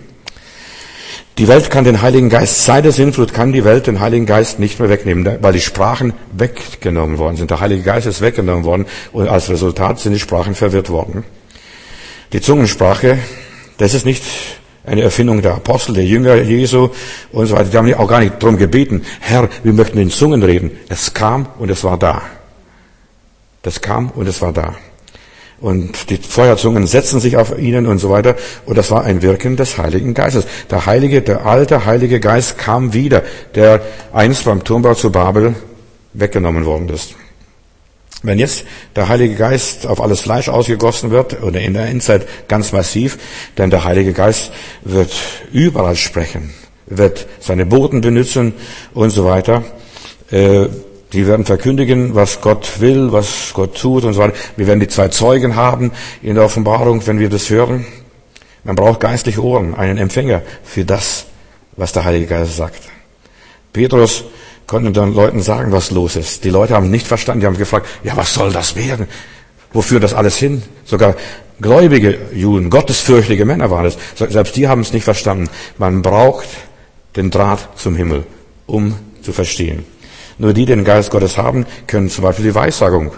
Die Welt kann den Heiligen Geist, seit der Sintflut kann die Welt den Heiligen Geist nicht mehr wegnehmen, weil die Sprachen weggenommen worden sind. Der Heilige Geist ist weggenommen worden und als Resultat sind die Sprachen verwirrt worden. Die Zungensprache, das ist nicht eine Erfindung der Apostel, der Jünger Jesu und so weiter. Die haben auch gar nicht darum gebeten, Herr, wir möchten in Zungen reden. Es kam und es war da. Das kam und es war da. Und die Feuerzungen setzten sich auf ihnen und so weiter. Und das war ein Wirken des Heiligen Geistes. Der Heilige, der alte Heilige Geist kam wieder, der einst beim Turmbau zu Babel weggenommen worden ist. Wenn jetzt der Heilige Geist auf alles Fleisch ausgegossen wird, oder in der Endzeit ganz massiv, denn der Heilige Geist wird überall sprechen, wird seine Boten benutzen und so weiter. Äh, Die werden verkündigen, was Gott will, was Gott tut und so weiter. Wir werden die zwei Zeugen haben in der Offenbarung, wenn wir das hören. Man braucht geistliche Ohren, einen Empfänger für das, was der Heilige Geist sagt. Petrus konnte den Leuten sagen, was los ist. Die Leute haben nicht verstanden, die haben gefragt, ja, was soll das werden? Wofür das alles hin? Sogar gläubige Juden, gottesfürchtige Männer waren es. Selbst die haben es nicht verstanden. Man braucht den Draht zum Himmel, um zu verstehen. Nur die, die den Geist Gottes haben, können zum Beispiel die Weissagung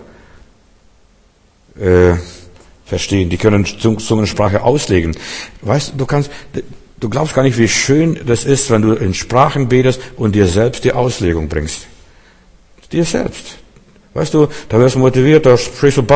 äh, verstehen. Die können Zungensprache auslegen. Weißt du, kannst, du glaubst gar nicht, wie schön das ist, wenn du in Sprachen betest und dir selbst die Auslegung bringst. Dir selbst. Weißt du, da wirst du motiviert, da sprichst du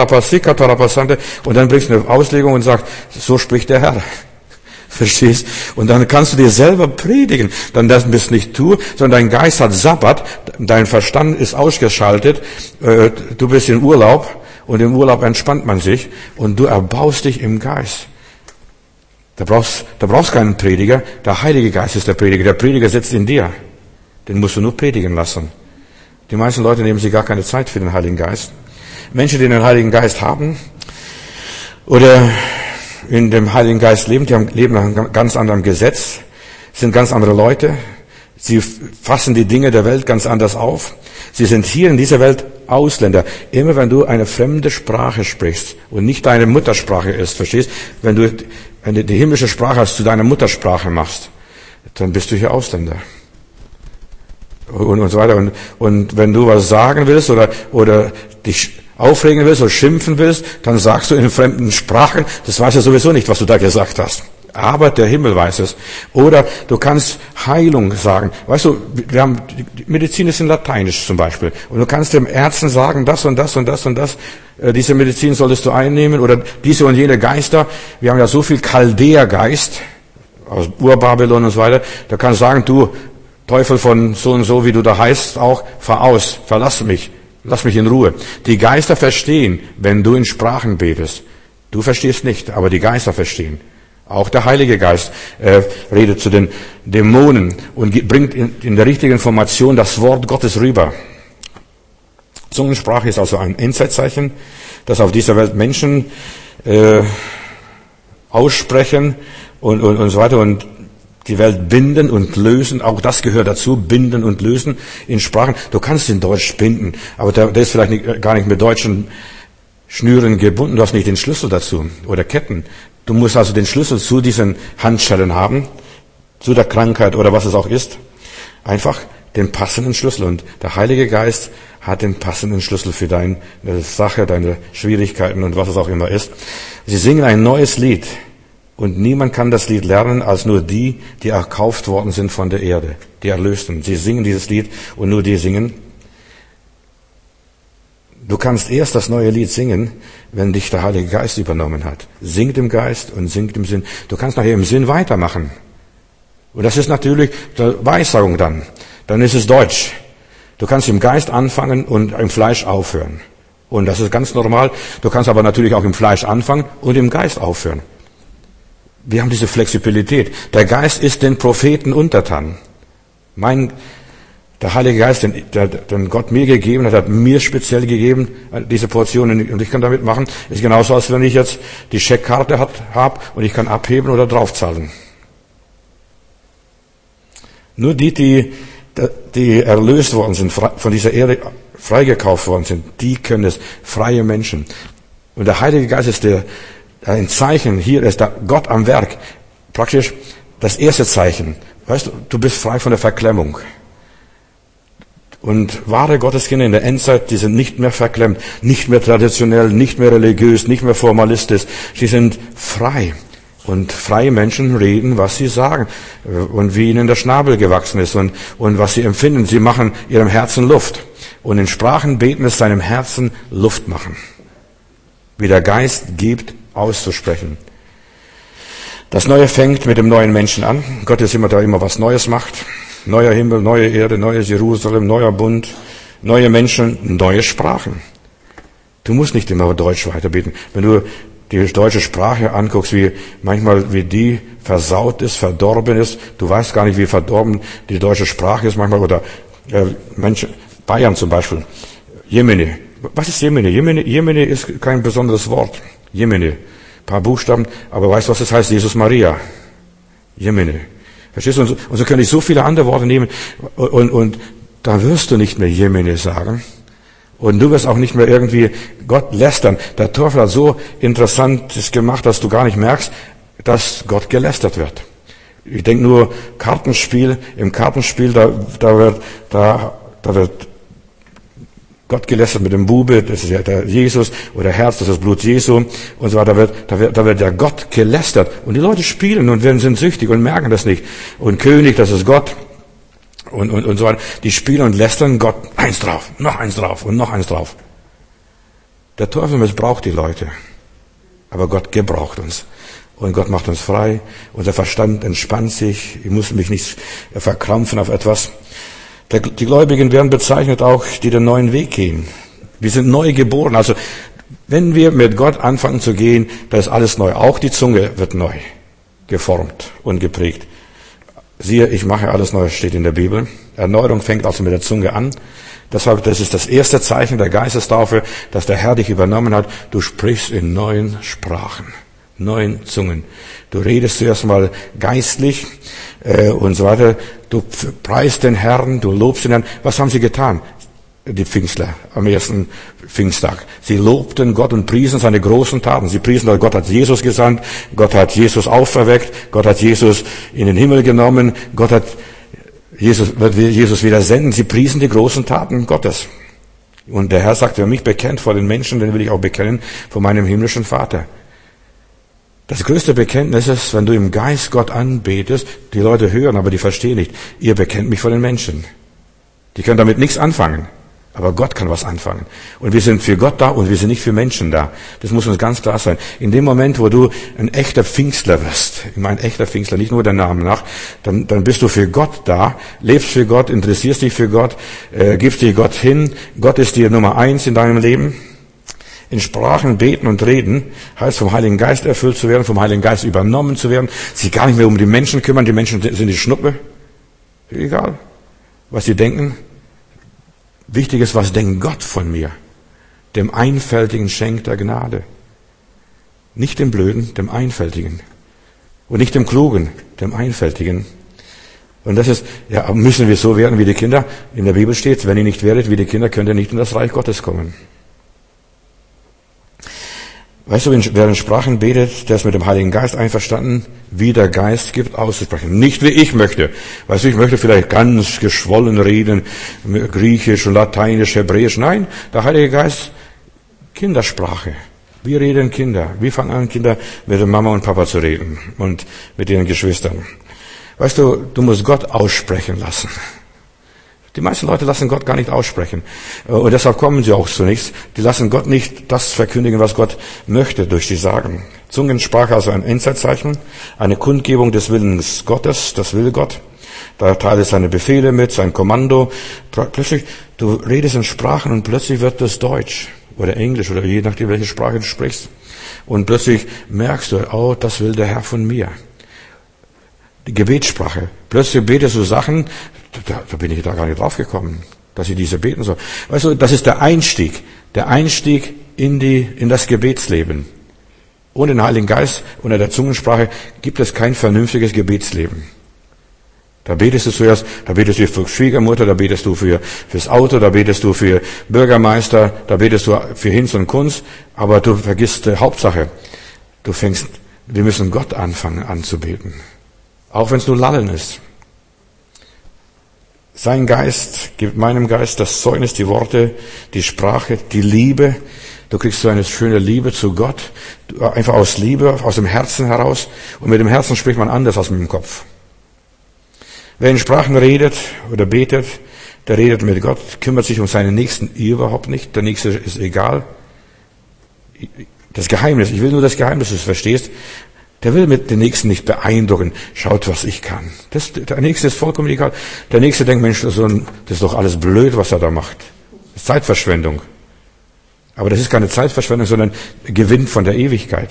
und dann bringst du eine Auslegung und sagst, so spricht der Herr. Verstehst? Und dann kannst du dir selber predigen. Dann das bist nicht du, sondern dein Geist hat Sabbat, dein Verstand ist ausgeschaltet, äh, du bist in Urlaub und im Urlaub entspannt man sich und du erbaust dich im Geist. Da brauchst, da brauchst keinen Prediger, der Heilige Geist ist der Prediger. Der Prediger sitzt in dir. Den musst du nur predigen lassen. Die meisten Leute nehmen sich gar keine Zeit für den Heiligen Geist. Menschen, die den Heiligen Geist haben oder in dem Heiligen Geist leben, die haben, leben nach einem ganz anderen Gesetz, sind ganz andere Leute, sie fassen die Dinge der Welt ganz anders auf. Sie sind hier in dieser Welt Ausländer. Immer wenn du eine fremde Sprache sprichst und nicht deine Muttersprache ist, verstehst? Wenn du eine, die himmlische Sprache zu deiner Muttersprache machst, dann bist du hier Ausländer. Und, und so weiter. Und, und wenn du was sagen willst oder, oder dich aufregen willst oder schimpfen willst, dann sagst du in fremden Sprachen, das weiß ja sowieso nicht, was du da gesagt hast. Aber der Himmel weiß es. Oder du kannst Heilung sagen. Weißt du, wir haben, die Medizin ist in Lateinisch zum Beispiel. Und du kannst dem Ärzten sagen, das und das und das und das, äh, diese Medizin solltest du einnehmen oder diese und jene Geister. Wir haben ja so viel Chaldäergeist aus Urbabylon und so weiter. Da kannst du sagen, du Teufel von so und so, wie du da heißt, auch, fahr aus, verlass mich. Lass mich in Ruhe. Die Geister verstehen, wenn du in Sprachen betest. Du verstehst nicht, aber die Geister verstehen. Auch der Heilige Geist äh, redet zu den Dämonen und bringt in, in der richtigen Formation das Wort Gottes rüber. Zungensprache ist also ein Endzeitzeichen, das auf dieser Welt Menschen äh, aussprechen und, und, und so weiter und die Welt binden und lösen, auch das gehört dazu, binden und lösen in Sprachen. Du kannst in Deutsch binden, aber der, der ist vielleicht nicht, gar nicht mit deutschen Schnüren gebunden, du hast nicht den Schlüssel dazu oder Ketten. Du musst also den Schlüssel zu diesen Handschellen haben, zu der Krankheit oder was es auch ist. Einfach den passenden Schlüssel und der Heilige Geist hat den passenden Schlüssel für deine Sache, deine Schwierigkeiten und was es auch immer ist. Sie singen ein neues Lied. Und niemand kann das Lied lernen, als nur die, die erkauft worden sind von der Erde, die Erlösten. Sie singen dieses Lied und nur die singen. Du kannst erst das neue Lied singen, wenn dich der Heilige Geist übernommen hat. Singt im Geist und singt im Sinn. Du kannst nachher im Sinn weitermachen. Und das ist natürlich die Weissagung dann. Dann ist es Deutsch. Du kannst im Geist anfangen und im Fleisch aufhören. Und das ist ganz normal. Du kannst aber natürlich auch im Fleisch anfangen und im Geist aufhören. Wir haben diese Flexibilität. Der Geist ist den Propheten untertan. Mein, der Heilige Geist, den, der, den Gott mir gegeben hat, hat mir speziell gegeben, diese Portionen, und ich kann damit machen, ist genauso, als wenn ich jetzt die Scheckkarte habe und ich kann abheben oder draufzahlen. Nur die, die, die erlöst worden sind, von dieser Erde freigekauft worden sind, die können es, freie Menschen. Und der Heilige Geist ist der, ein Zeichen, hier ist da Gott am Werk. Praktisch das erste Zeichen. Weißt du, du bist frei von der Verklemmung. Und wahre Gotteskinder in der Endzeit, die sind nicht mehr verklemmt, nicht mehr traditionell, nicht mehr religiös, nicht mehr formalistisch. Sie sind frei. Und freie Menschen reden, was sie sagen und wie ihnen der Schnabel gewachsen ist und, und was sie empfinden. Sie machen ihrem Herzen Luft. Und in Sprachen beten ist seinem Herzen Luft machen. Wie der Geist gibt, auszusprechen. Das Neue fängt mit dem neuen Menschen an. Gott ist immer da, immer was Neues macht. Neuer Himmel, neue Erde, neues Jerusalem, neuer Bund, neue Menschen, neue Sprachen. Du musst nicht immer Deutsch weiterbeten. Wenn du die deutsche Sprache anguckst, wie manchmal wie die versaut ist, verdorben ist, du weißt gar nicht, wie verdorben die deutsche Sprache ist manchmal, oder äh, Menschen, Bayern zum Beispiel, Jemine. Was ist Jemine? Jemine? Jemine ist kein besonderes Wort. Jemine. Ein paar Buchstaben, aber weißt du, was das heißt? Jesus Maria. Jemine. Verstehst du? Und so, und so könnte ich so viele andere Worte nehmen, und, und, und da wirst du nicht mehr Jemine sagen. Und du wirst auch nicht mehr irgendwie Gott lästern. Der Teufel hat so Interessantes gemacht, dass du gar nicht merkst, dass Gott gelästert wird. Ich denke nur Kartenspiel. Im Kartenspiel, da, da wird, da, da wird Gott gelästert mit dem Bube, das ist ja der Jesus, oder Herz, das ist das Blut Jesu, und so weiter. Da wird, da wird, da wird der Gott gelästert. Und die Leute spielen und werden, sind süchtig und merken das nicht. Und König, das ist Gott. Und, und, und so weiter. Die spielen und lästern Gott eins drauf, noch eins drauf und noch eins drauf. Der Teufel missbraucht die Leute. Aber Gott gebraucht uns. Und Gott macht uns frei. Unser Verstand entspannt sich. Ich muss mich nicht verkrampfen auf etwas. Der, die Gläubigen werden bezeichnet auch, die den neuen Weg gehen. Wir sind neu geboren. Also, wenn wir mit Gott anfangen zu gehen, da ist alles neu. Auch die Zunge wird neu geformt und geprägt. Siehe, ich mache alles neu, steht in der Bibel. Erneuerung fängt also mit der Zunge an. Deshalb, das ist das erste Zeichen der Geistestaufe, dass der Herr dich übernommen hat. Du sprichst in neuen Sprachen, neuen Zungen. Du redest zuerst mal geistlich äh, und so weiter. Du preist den Herrn, du lobst den Herrn. Was haben sie getan? Die Pfingstler am ersten Pfingsttag. Sie lobten Gott und priesen seine großen Taten. Sie priesen, Gott hat Jesus gesandt, Gott hat Jesus auferweckt, Gott hat Jesus in den Himmel genommen, Gott hat Jesus, wird Jesus wieder senden. Sie priesen die großen Taten Gottes. Und der Herr sagt, wer mich bekennt vor den Menschen, den will ich auch bekennen vor meinem himmlischen Vater. Das größte Bekenntnis ist, wenn du im Geist Gott anbetest, die Leute hören, aber die verstehen nicht. Ihr bekennt mich vor den Menschen. Die können damit nichts anfangen. Aber Gott kann was anfangen. Und wir sind für Gott da und wir sind nicht für Menschen da. Das muss uns ganz klar sein. In dem Moment, wo du ein echter Pfingstler wirst, ich meine echter Pfingstler, nicht nur der Name nach, dann, dann bist du für Gott da, lebst für Gott, interessierst dich für Gott, äh, gibst dich Gott hin. Gott ist dir Nummer eins in deinem Leben. In Sprachen beten und reden heißt vom Heiligen Geist erfüllt zu werden, vom Heiligen Geist übernommen zu werden, sich gar nicht mehr um die Menschen kümmern. Die Menschen sind die Schnuppe. Egal, was sie denken. Wichtig ist, was denkt Gott von mir? Dem Einfältigen schenkt er Gnade. Nicht dem Blöden, dem Einfältigen. Und nicht dem Klugen, dem Einfältigen. Und das ist, ja, müssen wir so werden wie die Kinder? In der Bibel steht, wenn ihr nicht werdet wie die Kinder, könnt ihr nicht in das Reich Gottes kommen. Weißt du, wer in Sprachen betet, der ist mit dem Heiligen Geist einverstanden, wie der Geist gibt, auszusprechen. Nicht wie ich möchte. Weißt du, ich möchte vielleicht ganz geschwollen reden, Griechisch, Lateinisch, Hebräisch. Nein, der Heilige Geist, Kindersprache. Wie reden Kinder? Wie fangen an, Kinder mit der Mama und Papa zu reden und mit ihren Geschwistern? Weißt du, du musst Gott aussprechen lassen. Die meisten Leute lassen Gott gar nicht aussprechen. Und deshalb kommen sie auch zu nichts. Die lassen Gott nicht das verkündigen, was Gott möchte durch die Sagen. Zungensprache, also ein Endzeitzeichen, eine Kundgebung des Willens Gottes, das will Gott. Da teilt er seine Befehle mit, sein Kommando. Plötzlich, du redest in Sprachen und plötzlich wird das Deutsch oder Englisch oder je nachdem, welche Sprache du sprichst. Und plötzlich merkst du, oh, das will der Herr von mir. Die Gebetssprache. Plötzlich betest du Sachen, da, da bin ich da gar nicht drauf gekommen, dass ich diese beten soll. Weißt du, das ist der Einstieg. Der Einstieg in die, in das Gebetsleben. Ohne den Heiligen Geist, ohne der Zungensprache gibt es kein vernünftiges Gebetsleben. Da betest du zuerst, da betest du für Schwiegermutter, da betest du für, fürs Auto, da betest du für Bürgermeister, da betest du für Hinz und Kunst, aber du vergisst die Hauptsache. Du fängst, wir müssen Gott anfangen anzubeten. Auch wenn es nur Lallen ist. Sein Geist gibt meinem Geist das Zeugnis, die Worte, die Sprache, die Liebe, Du kriegst so eine schöne Liebe zu Gott, einfach aus Liebe, aus dem Herzen heraus. Und mit dem Herzen spricht man anders als mit dem Kopf. Wer in Sprachen redet oder betet, der redet mit Gott, kümmert sich um seinen Nächsten überhaupt nicht. Der Nächste ist egal. Das Geheimnis, ich will nur das Geheimnis, dass du es verstehst. Der will mit dem Nächsten nicht beeindrucken. Schaut, was ich kann. Das, der Nächste ist vollkommen egal. Der Nächste denkt, Mensch, das ist, so ein, das ist doch alles blöd, was er da macht. Das ist Zeitverschwendung. Aber das ist keine Zeitverschwendung, sondern Gewinn von der Ewigkeit.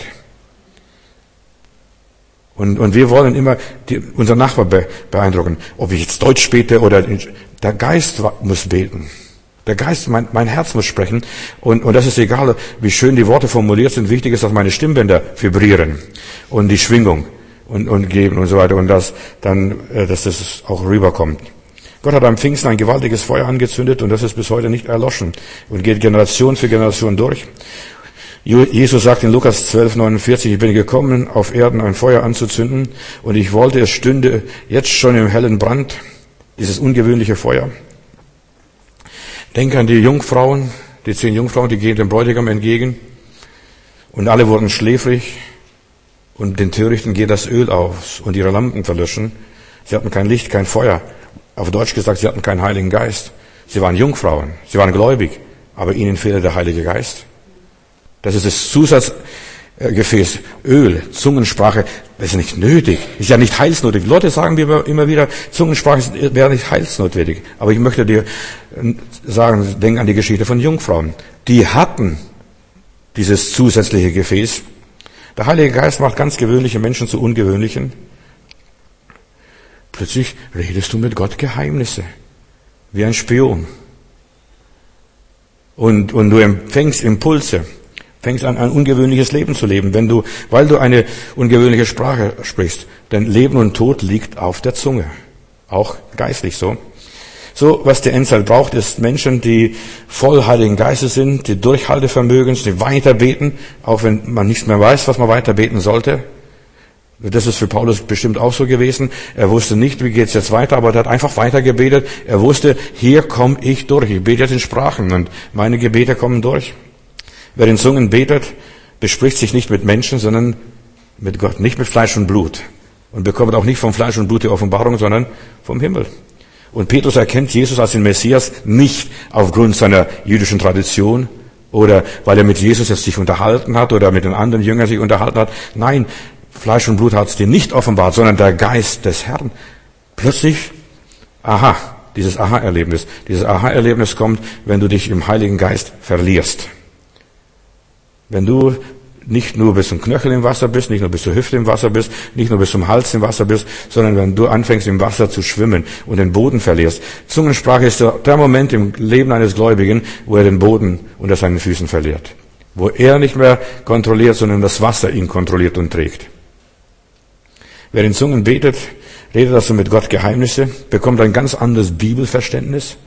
Und, und wir wollen immer die, unseren Nachbar be, beeindrucken. Ob ich jetzt Deutsch bete oder, der Geist muss beten. Der Geist, mein, mein Herz muss sprechen. Und, und das ist egal, wie schön die Worte formuliert sind. Wichtig ist, dass meine Stimmbänder vibrieren. Und die Schwingung und, und geben und so weiter. Und dass dann, dass das auch rüberkommt. Gott hat am Pfingsten ein gewaltiges Feuer angezündet und das ist bis heute nicht erloschen und geht Generation für Generation durch. Jesus sagt in Lukas zwölf neunundvierzig, ich bin gekommen, auf Erden ein Feuer anzuzünden und ich wollte, es stünde jetzt schon im hellen Brand, dieses ungewöhnliche Feuer. Denke an die Jungfrauen, die zehn Jungfrauen, die gehen dem Bräutigam entgegen und alle wurden schläfrig und den Törichten geht das Öl aus und ihre Lampen verlöschen. Sie hatten kein Licht, kein Feuer. Auf Deutsch gesagt, sie hatten keinen Heiligen Geist. Sie waren Jungfrauen, sie waren gläubig, aber ihnen fehlte der Heilige Geist. Das ist das Zusatzgefäß, Öl, Zungensprache, das ist nicht nötig, ist ja nicht heilsnotwendig. Leute sagen mir immer wieder, Zungensprache wäre nicht heilsnotwendig. Aber ich möchte dir sagen, denk an die Geschichte von Jungfrauen. Die hatten dieses zusätzliche Gefäß. Der Heilige Geist macht ganz gewöhnliche Menschen zu ungewöhnlichen. Plötzlich redest du mit Gott Geheimnisse, wie ein Spion. Und, und du empfängst Impulse, fängst an, ein ungewöhnliches Leben zu leben, wenn du, weil du eine ungewöhnliche Sprache sprichst. Denn Leben und Tod liegt auf der Zunge, auch geistlich so. So, was die Endzeit braucht, ist Menschen, die voll Heiligen Geistes sind, die Durchhaltevermögens, die weiter beten, auch wenn man nicht mehr weiß, was man weiter beten sollte. Das ist für Paulus bestimmt auch so gewesen. Er wusste nicht, wie geht's jetzt weiter, aber er hat einfach weiter gebetet. Er wusste, hier komme ich durch. Ich bete jetzt in Sprachen und meine Gebete kommen durch. Wer in Zungen betet, bespricht sich nicht mit Menschen, sondern mit Gott, nicht mit Fleisch und Blut. Und bekommt auch nicht vom Fleisch und Blut die Offenbarung, sondern vom Himmel. Und Petrus erkennt Jesus als den Messias nicht aufgrund seiner jüdischen Tradition oder weil er mit Jesus jetzt sich unterhalten hat oder mit den anderen Jüngern sich unterhalten hat. Nein, Fleisch und Blut hat es dir nicht offenbart, sondern der Geist des Herrn. Plötzlich, aha, dieses Aha-Erlebnis. Dieses Aha-Erlebnis kommt, wenn du dich im Heiligen Geist verlierst. Wenn du nicht nur bis zum Knöchel im Wasser bist, nicht nur bis zur Hüfte im Wasser bist, nicht nur bis zum Hals im Wasser bist, sondern wenn du anfängst im Wasser zu schwimmen und den Boden verlierst. Zungensprache ist der Moment im Leben eines Gläubigen, wo er den Boden unter seinen Füßen verliert. Wo er nicht mehr kontrolliert, sondern das Wasser ihn kontrolliert und trägt. Wer in Zungen betet, redet also mit Gott Geheimnisse, bekommt ein ganz anderes Bibelverständnis,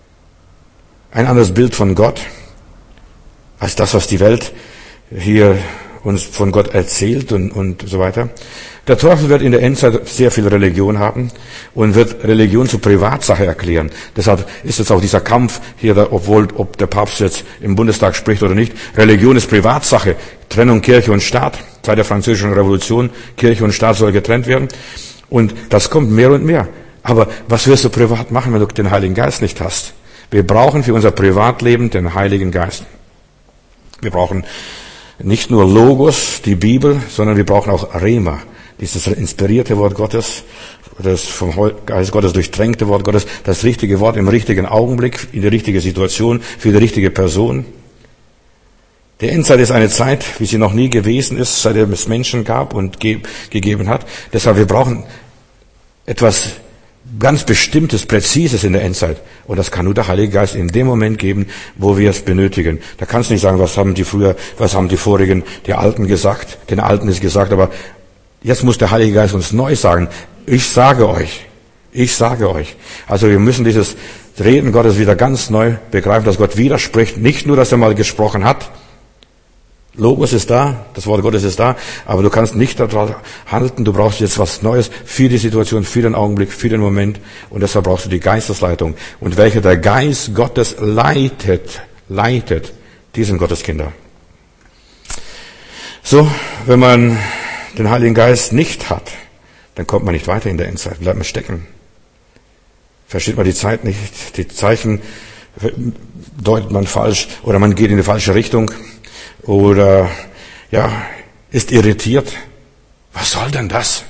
ein anderes Bild von Gott, als das, was die Welt hier uns von Gott erzählt und, und so weiter. Der Teufel wird in der Endzeit sehr viel Religion haben und wird Religion zur Privatsache erklären. Deshalb ist jetzt auch dieser Kampf hier, obwohl ob der Papst jetzt im Bundestag spricht oder nicht. Religion ist Privatsache. Trennung Kirche und Staat. Seit der Französischen Revolution, Kirche und Staat soll getrennt werden. Und das kommt mehr und mehr. Aber was wirst du privat machen, wenn du den Heiligen Geist nicht hast? Wir brauchen für unser Privatleben den Heiligen Geist. Wir brauchen nicht nur Logos, die Bibel, sondern wir brauchen auch Rema, dieses inspirierte Wort Gottes, das vom Geist Gottes durchtränkte Wort Gottes, das richtige Wort im richtigen Augenblick, in die richtige Situation, für die richtige Person. Die Endzeit ist eine Zeit, wie sie noch nie gewesen ist, seitdem es Menschen gab und ge- gegeben hat. Deshalb, wir brauchen etwas ganz Bestimmtes, Präzises in der Endzeit. Und das kann nur der Heilige Geist in dem Moment geben, wo wir es benötigen. Da kannst du nicht sagen, was haben die früher, was haben die vorigen, die Alten gesagt, den Alten ist gesagt, aber jetzt muss der Heilige Geist uns neu sagen, ich sage euch, ich sage euch. Also wir müssen dieses Reden Gottes wieder ganz neu begreifen, dass Gott widerspricht, nicht nur, dass er mal gesprochen hat. Logos ist da, das Wort Gottes ist da, aber du kannst nicht daran handeln, du brauchst jetzt was Neues für die Situation, für den Augenblick, für den Moment und deshalb brauchst du die Geistesleitung. Und welche der Geist Gottes leitet, leitet, die sind Gottes Kinder. So, wenn man den Heiligen Geist nicht hat, dann kommt man nicht weiter in der Endzeit, bleibt man stecken. Versteht man die Zeit nicht, die Zeichen deutet man falsch oder man geht in die falsche Richtung oder ja, ist irritiert. Was soll denn das?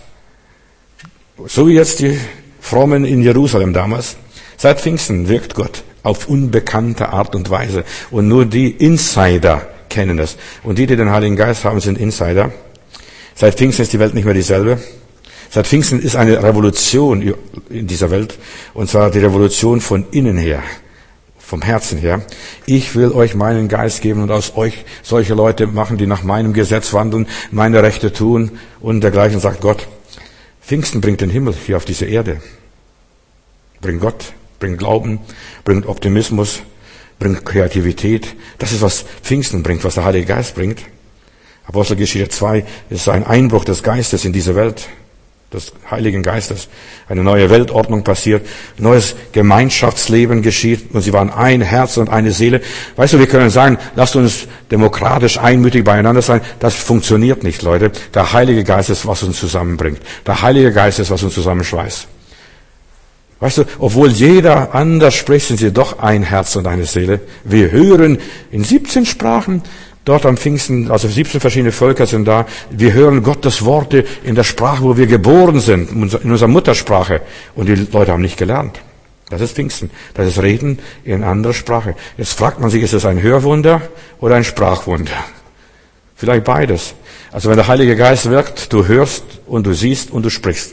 So wie jetzt die Frommen in Jerusalem damals. Seit Pfingsten wirkt Gott auf unbekannte Art und Weise. Und nur die Insider kennen das. Und die, die den Heiligen Geist haben, sind Insider. Seit Pfingsten ist die Welt nicht mehr dieselbe. Seit Pfingsten ist eine Revolution in dieser Welt. Und zwar die Revolution von innen her. Vom Herzen her. Ich will euch meinen Geist geben und aus euch solche Leute machen, die nach meinem Gesetz wandeln, meine Rechte tun und dergleichen, sagt Gott. Pfingsten bringt den Himmel hier auf diese Erde. Bringt Gott, bringt Glauben, bringt Optimismus, bringt Kreativität. Das ist, was Pfingsten bringt, was der Heilige Geist bringt. Apostelgeschichte zwei ist ein Einbruch des Geistes in diese Welt, des Heiligen Geistes. Eine neue Weltordnung passiert, neues Gemeinschaftsleben geschieht und sie waren ein Herz und eine Seele. Weißt du, wir können sagen, lasst uns demokratisch einmütig beieinander sein. Das funktioniert nicht, Leute. Der Heilige Geist ist, was uns zusammenbringt. Der Heilige Geist ist, was uns zusammenschweißt. Weißt du, obwohl jeder anders spricht, sind sie doch ein Herz und eine Seele. Wir hören in siebzehn Sprachen, dort am Pfingsten, also siebzehn verschiedene Völker sind da. Wir hören Gottes Worte in der Sprache, wo wir geboren sind, in unserer Muttersprache. Und die Leute haben nicht gelernt. Das ist Pfingsten. Das ist Reden in anderer Sprache. Jetzt fragt man sich, ist es ein Hörwunder oder ein Sprachwunder? Vielleicht beides. Also wenn der Heilige Geist wirkt, du hörst und du siehst und du sprichst.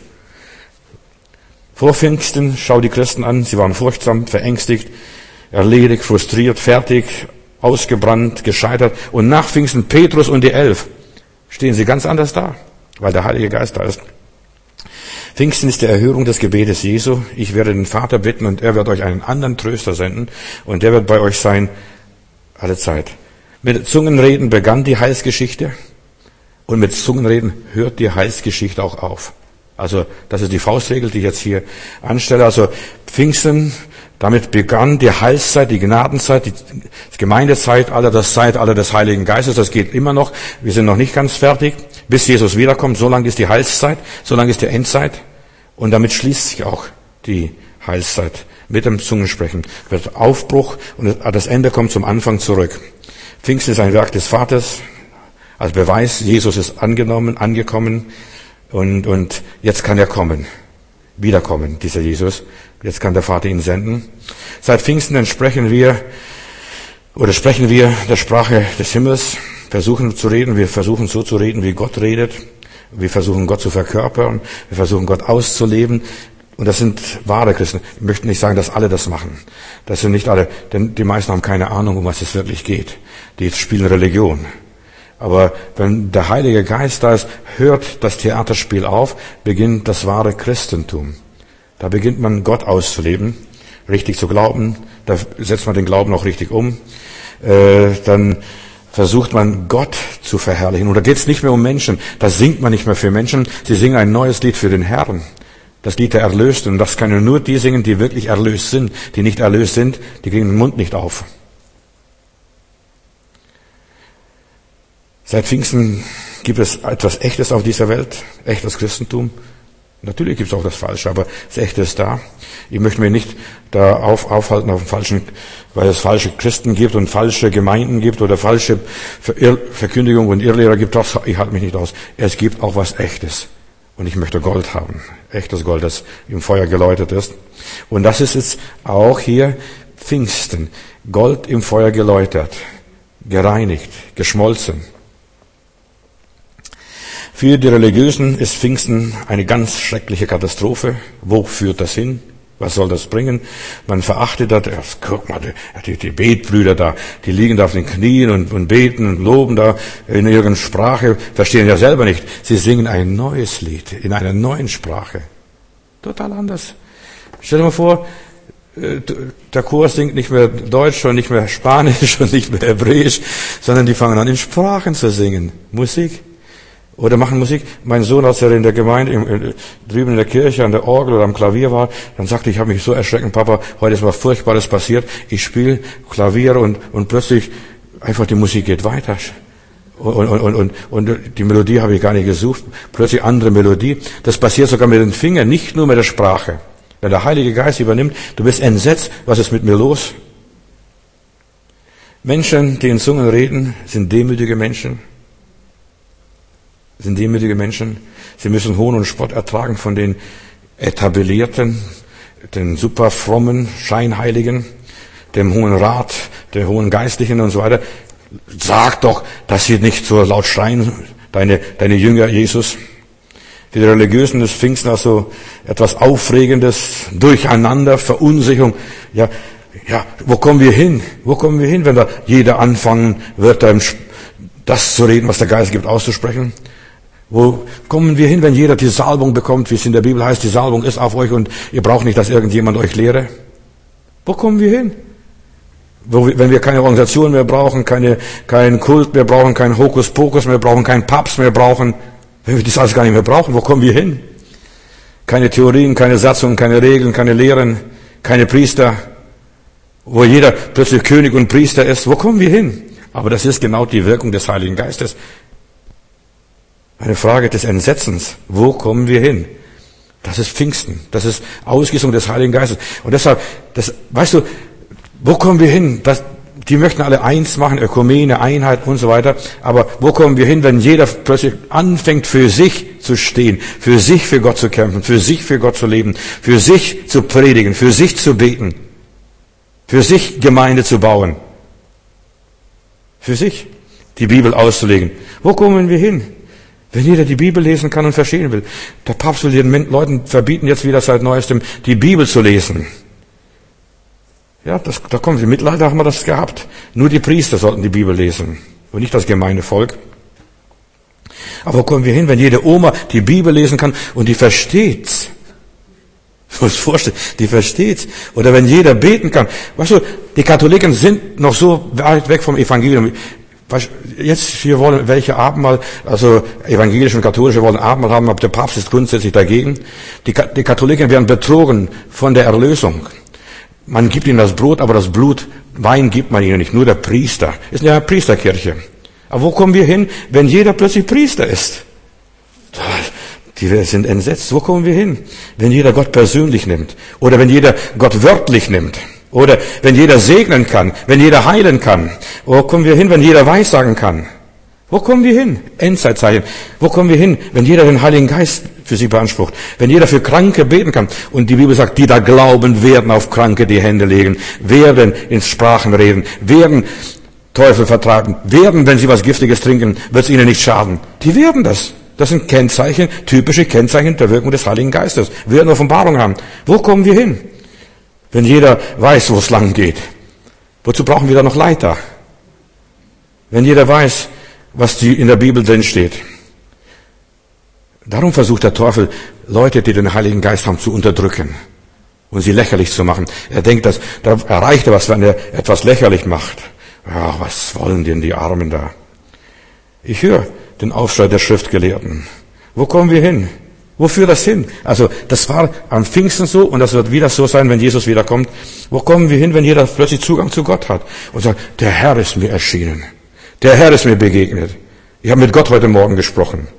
Vor Pfingsten, schau die Christen an, sie waren furchtsam, verängstigt, erledigt, frustriert, fertig, ausgebrannt, gescheitert. Und nach Pfingsten, Petrus und die Elf, stehen sie ganz anders da, weil der Heilige Geist da ist. Pfingsten ist die Erhörung des Gebetes Jesu. Ich werde den Vater bitten und er wird euch einen anderen Tröster senden und der wird bei euch sein alle Zeit. Mit Zungenreden begann die Heilsgeschichte und mit Zungenreden hört die Heilsgeschichte auch auf. Also das ist die Faustregel, die ich jetzt hier anstelle. Also Pfingsten, damit begann die Heilszeit, die Gnadenzeit, die Gemeindezeitalter, das Zeitalter des Heiligen Geistes. Das geht immer noch. Wir sind noch nicht ganz fertig. Bis Jesus wiederkommt, so lange ist die Heilszeit, so lange ist die Endzeit. Und damit schließt sich auch die Heilszeit. Mit dem Zungensprechen wird Aufbruch und das Ende kommt zum Anfang zurück. Pfingsten ist ein Werk des Vaters. Als Beweis, Jesus ist angenommen, angekommen. Und, und jetzt kann er kommen, wiederkommen, dieser Jesus. Jetzt kann der Vater ihn senden. Seit Pfingsten entsprechen wir, oder sprechen wir der Sprache des Himmels, versuchen zu reden, wir versuchen so zu reden, wie Gott redet. Wir versuchen Gott zu verkörpern, wir versuchen Gott auszuleben. Und das sind wahre Christen. Ich möchte nicht sagen, dass alle das machen. Das sind nicht alle, denn die meisten haben keine Ahnung, um was es wirklich geht. Die spielen Religion. Aber wenn der Heilige Geist da ist, hört das Theaterspiel auf, beginnt das wahre Christentum. Da beginnt man Gott auszuleben, richtig zu glauben, da setzt man den Glauben auch richtig um. Äh, dann versucht man Gott zu verherrlichen. Und da geht es nicht mehr um Menschen, da singt man nicht mehr für Menschen, sie singen ein neues Lied für den Herrn. Das Lied der Erlösten. Und das können nur die singen, die wirklich erlöst sind. Die nicht erlöst sind, die kriegen den Mund nicht auf. Seit Pfingsten gibt es etwas Echtes auf dieser Welt, echtes Christentum. Natürlich gibt es auch das Falsche, aber das Echte ist da. Ich möchte mich nicht da auf, aufhalten auf dem falschen, weil es falsche Christen gibt und falsche Gemeinden gibt oder falsche Ver- Verkündigung und Irrlehrer gibt. Das, ich halte mich nicht aus. Es gibt auch was Echtes. Und ich möchte Gold haben. Echtes Gold, das im Feuer geläutert ist. Und das ist jetzt auch hier Pfingsten. Gold im Feuer geläutert, gereinigt, geschmolzen. Für die Religiösen ist Pfingsten eine ganz schreckliche Katastrophe. Wo führt das hin? Was soll das bringen? Man verachtet das. Ja, guck mal, die, die Betbrüder da, die liegen da auf den Knien und, und beten und loben da in ihrer Sprache, verstehen ja selber nicht. Sie singen ein neues Lied in einer neuen Sprache. Total anders. Stell dir mal vor, der Chor singt nicht mehr Deutsch und nicht mehr Spanisch und nicht mehr Hebräisch, sondern die fangen an, in Sprachen zu singen. Musik. Oder machen Musik. Mein Sohn, als er in der Gemeinde, im, drüben in der Kirche, an der Orgel oder am Klavier war, dann sagte ich, ich habe mich so erschrecken, Papa, heute ist was Furchtbares passiert. Ich spiele Klavier und, und plötzlich einfach die Musik geht weiter. Und, und, und, und die Melodie habe ich gar nicht gesucht. Plötzlich andere Melodie. Das passiert sogar mit den Fingern, nicht nur mit der Sprache. Wenn der Heilige Geist übernimmt, du bist entsetzt, was ist mit mir los? Menschen, die in Zungen reden, sind demütige Menschen. Sind demütige Menschen. Sie müssen Hohn und Spott ertragen von den Etablierten, den super frommen, Scheinheiligen, dem Hohen Rat, der Hohen Geistlichen und so weiter. Sag doch, dass sie nicht so laut schreien, deine, deine Jünger, Jesus. Für die Religiösen ist Pfingsten also etwas Aufregendes, Durcheinander, Verunsicherung. Ja, ja, wo kommen wir hin? Wo kommen wir hin, wenn da jeder anfangen wird, das zu reden, was der Geist gibt, auszusprechen? Wo kommen wir hin, wenn jeder die Salbung bekommt, wie es in der Bibel heißt, die Salbung ist auf euch und ihr braucht nicht, dass irgendjemand euch lehre? Wo kommen wir hin? Wo, wenn wir keine Organisation mehr brauchen, keine, keinen Kult mehr brauchen, keinen Hokuspokus mehr brauchen, keinen Papst mehr brauchen, wenn wir das alles gar nicht mehr brauchen, wo kommen wir hin? Keine Theorien, keine Satzungen, keine Regeln, keine Lehren, keine Priester, wo jeder plötzlich König und Priester ist. Wo kommen wir hin? Aber das ist genau die Wirkung des Heiligen Geistes. Eine Frage des Entsetzens. Wo kommen wir hin? Das ist Pfingsten. Das ist Ausgießung des Heiligen Geistes. Und deshalb, das, weißt du, wo kommen wir hin? Das, die möchten alle eins machen, Ökumene, Einheit und so weiter. Aber wo kommen wir hin, wenn jeder plötzlich anfängt, für sich zu stehen, für sich für Gott zu kämpfen, für sich für Gott zu leben, für sich zu predigen, für sich zu beten, für sich Gemeinde zu bauen, für sich die Bibel auszulegen? Wo kommen wir hin? Wenn jeder die Bibel lesen kann und verstehen will. Der Papst will den Leuten verbieten, jetzt wieder seit Neuestem die Bibel zu lesen. Ja, das, da kommen sie. Im Mittelalter haben wir das gehabt. Nur die Priester sollten die Bibel lesen und nicht das gemeine Volk. Aber wo kommen wir hin, wenn jede Oma die Bibel lesen kann und die versteht's? Ich muss vorstellen, die versteht's. Oder wenn jeder beten kann. Weißt du, die Katholiken sind noch so weit weg vom Evangelium. Jetzt, wir wollen welche Abendmahl, also evangelische und katholische wollen Abendmahl haben, aber der Papst ist grundsätzlich dagegen. Die, die Katholiken werden betrogen von der Erlösung. Man gibt ihnen das Brot, aber das Blut, Wein gibt man ihnen nicht, nur der Priester. Ist eine Priesterkirche. Aber wo kommen wir hin, wenn jeder plötzlich Priester ist? Die sind entsetzt. Wo kommen wir hin, wenn jeder Gott persönlich nimmt? Oder wenn jeder Gott wörtlich nimmt? Oder wenn jeder segnen kann, wenn jeder heilen kann? Wo kommen wir hin, wenn jeder weissagen kann? Wo kommen wir hin? Endzeitzeichen. Wo kommen wir hin, wenn jeder den Heiligen Geist für sich beansprucht? Wenn jeder für Kranke beten kann? Und die Bibel sagt, die da glauben, werden auf Kranke die Hände legen, werden in Sprachen reden, werden Teufel vertreiben, werden, wenn sie was Giftiges trinken, wird es ihnen nicht schaden. Die werden das. Das sind Kennzeichen, typische Kennzeichen der Wirkung des Heiligen Geistes. Wir werden Offenbarung haben. Wo kommen wir hin? Wenn jeder weiß, wo es lang geht. Wozu brauchen wir da noch Leiter? Wenn jeder weiß, was die in der Bibel drin steht. Darum versucht der Teufel, Leute, die den Heiligen Geist haben, zu unterdrücken und sie lächerlich zu machen. Er denkt, dass da erreicht er was, wenn er etwas lächerlich macht. Ja, was wollen denn die Armen da? Ich höre den Aufschrei der Schriftgelehrten. Wo kommen wir hin? Wo führt das hin? Also, das war am Pfingsten so und das wird wieder so sein, wenn Jesus wiederkommt. Wo kommen wir hin, wenn jeder plötzlich Zugang zu Gott hat und sagt, der Herr ist mir erschienen. Der Herr ist mir begegnet. Ich habe mit Gott heute Morgen gesprochen.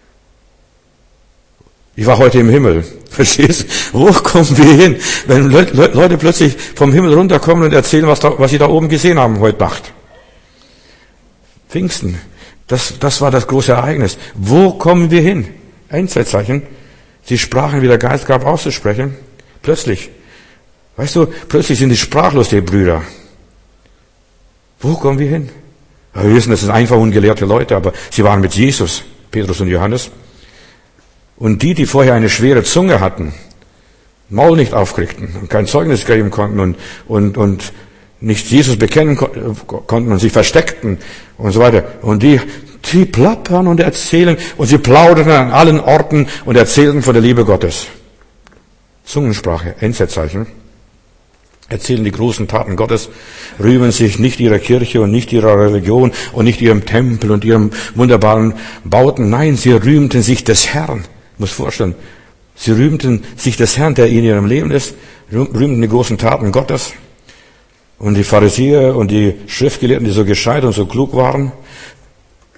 Ich war heute im Himmel. Verstehst du? Wo kommen wir hin, wenn Leute plötzlich vom Himmel runterkommen und erzählen, was, da, was sie da oben gesehen haben heute Nacht? Pfingsten. Das, das war das große Ereignis. Wo kommen wir hin? Endzeitzeichen. Sie sprachen, wie der Geist gab, auszusprechen. Plötzlich. Weißt du, plötzlich sind die sprachlos, die Brüder. Wo kommen wir hin? Ja, wir wissen, das sind einfach ungelehrte Leute, aber sie waren mit Jesus, Petrus und Johannes. Und die, die vorher eine schwere Zunge hatten, Maul nicht aufkriegten und kein Zeugnis geben konnten und, und, und nicht Jesus bekennen konnten und sich versteckten und so weiter. Und die, die plappern und erzählen und sie plauderten an allen Orten und erzählten von der Liebe Gottes. Zungensprache, Endzeitzeichen. Erzählen die großen Taten Gottes, rühmen sich nicht ihrer Kirche und nicht ihrer Religion und nicht ihrem Tempel und ihrem wunderbaren Bauten. Nein, sie rühmten sich des Herrn. Ich muss vorstellen, sie rühmten sich des Herrn, der in ihrem Leben ist, rühmten die großen Taten Gottes. Und die Pharisäer und die Schriftgelehrten, die so gescheit und so klug waren,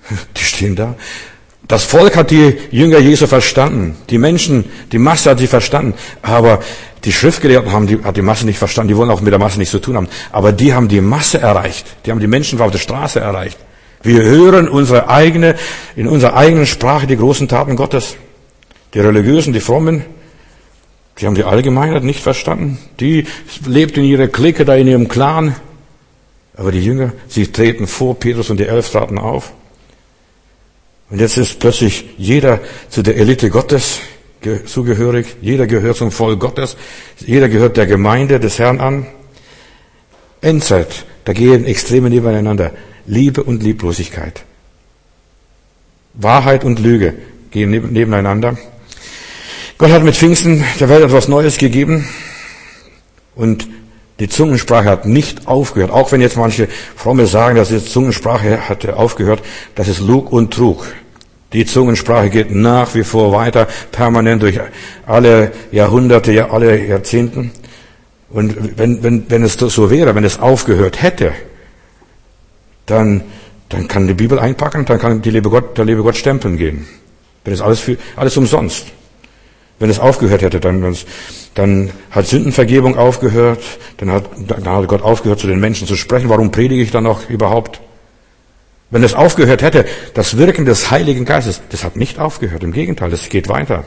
Die stehen da. Das Volk hat die Jünger Jesu verstanden. Die Menschen, die Masse hat sie verstanden. Aber die Schriftgelehrten haben die, hat die Masse nicht verstanden. Die wollen auch mit der Masse nichts zu tun haben. Aber die haben die Masse erreicht. Die haben die Menschen auf der Straße erreicht. Wir hören unsere eigene, in unserer eigenen Sprache die großen Taten Gottes. Die Religiösen, die Frommen, die haben die Allgemeinheit nicht verstanden. Die lebt in ihrer Clique, da in ihrem Clan. Aber die Jünger, sie treten vor, Petrus und die Elf traten auf. Und jetzt ist plötzlich jeder zu der Elite Gottes zugehörig. Jeder gehört zum Volk Gottes. Jeder gehört der Gemeinde des Herrn an. Endzeit, da gehen Extreme nebeneinander. Liebe und Lieblosigkeit. Wahrheit und Lüge gehen nebeneinander. Gott hat mit Pfingsten der Welt etwas Neues gegeben. Und die Zungensprache hat nicht aufgehört. Auch wenn jetzt manche Fromme sagen, dass die Zungensprache hatte aufgehört, das ist Lug und Trug. Die Zungensprache geht nach wie vor weiter, permanent durch alle Jahrhunderte, alle Jahrzehnten. Und wenn, wenn, wenn es so wäre, wenn es aufgehört hätte, dann, dann kann die Bibel einpacken, dann kann die liebe Gott, der liebe Gott stempeln gehen. Wenn es alles für, alles umsonst. Wenn es aufgehört hätte, dann, dann hat Sündenvergebung aufgehört, dann hat, dann hat Gott aufgehört, zu den Menschen zu sprechen. Warum predige ich dann noch überhaupt? Wenn es aufgehört hätte, das Wirken des Heiligen Geistes, das hat nicht aufgehört. Im Gegenteil, das geht weiter.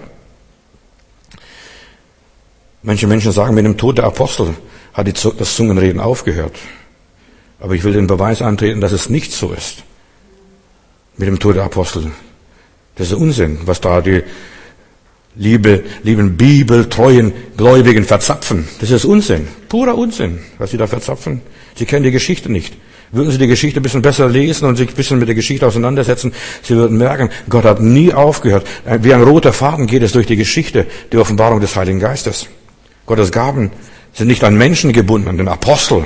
Manche Menschen sagen, mit dem Tod der Apostel hat die, das Zungenreden aufgehört. Aber ich will den Beweis antreten, dass es nicht so ist. Mit dem Tod der Apostel. Das ist Unsinn, was da die liebe, lieben bibeltreuen Gläubigen verzapfen. Das ist Unsinn. Purer Unsinn, was sie da verzapfen. Sie kennen die Geschichte nicht. Würden Sie die Geschichte ein bisschen besser lesen und sich ein bisschen mit der Geschichte auseinandersetzen, Sie würden merken, Gott hat nie aufgehört. Wie ein roter Faden geht es durch die Geschichte, die Offenbarung des Heiligen Geistes. Gottes Gaben sind nicht an Menschen gebunden, an den Apostel.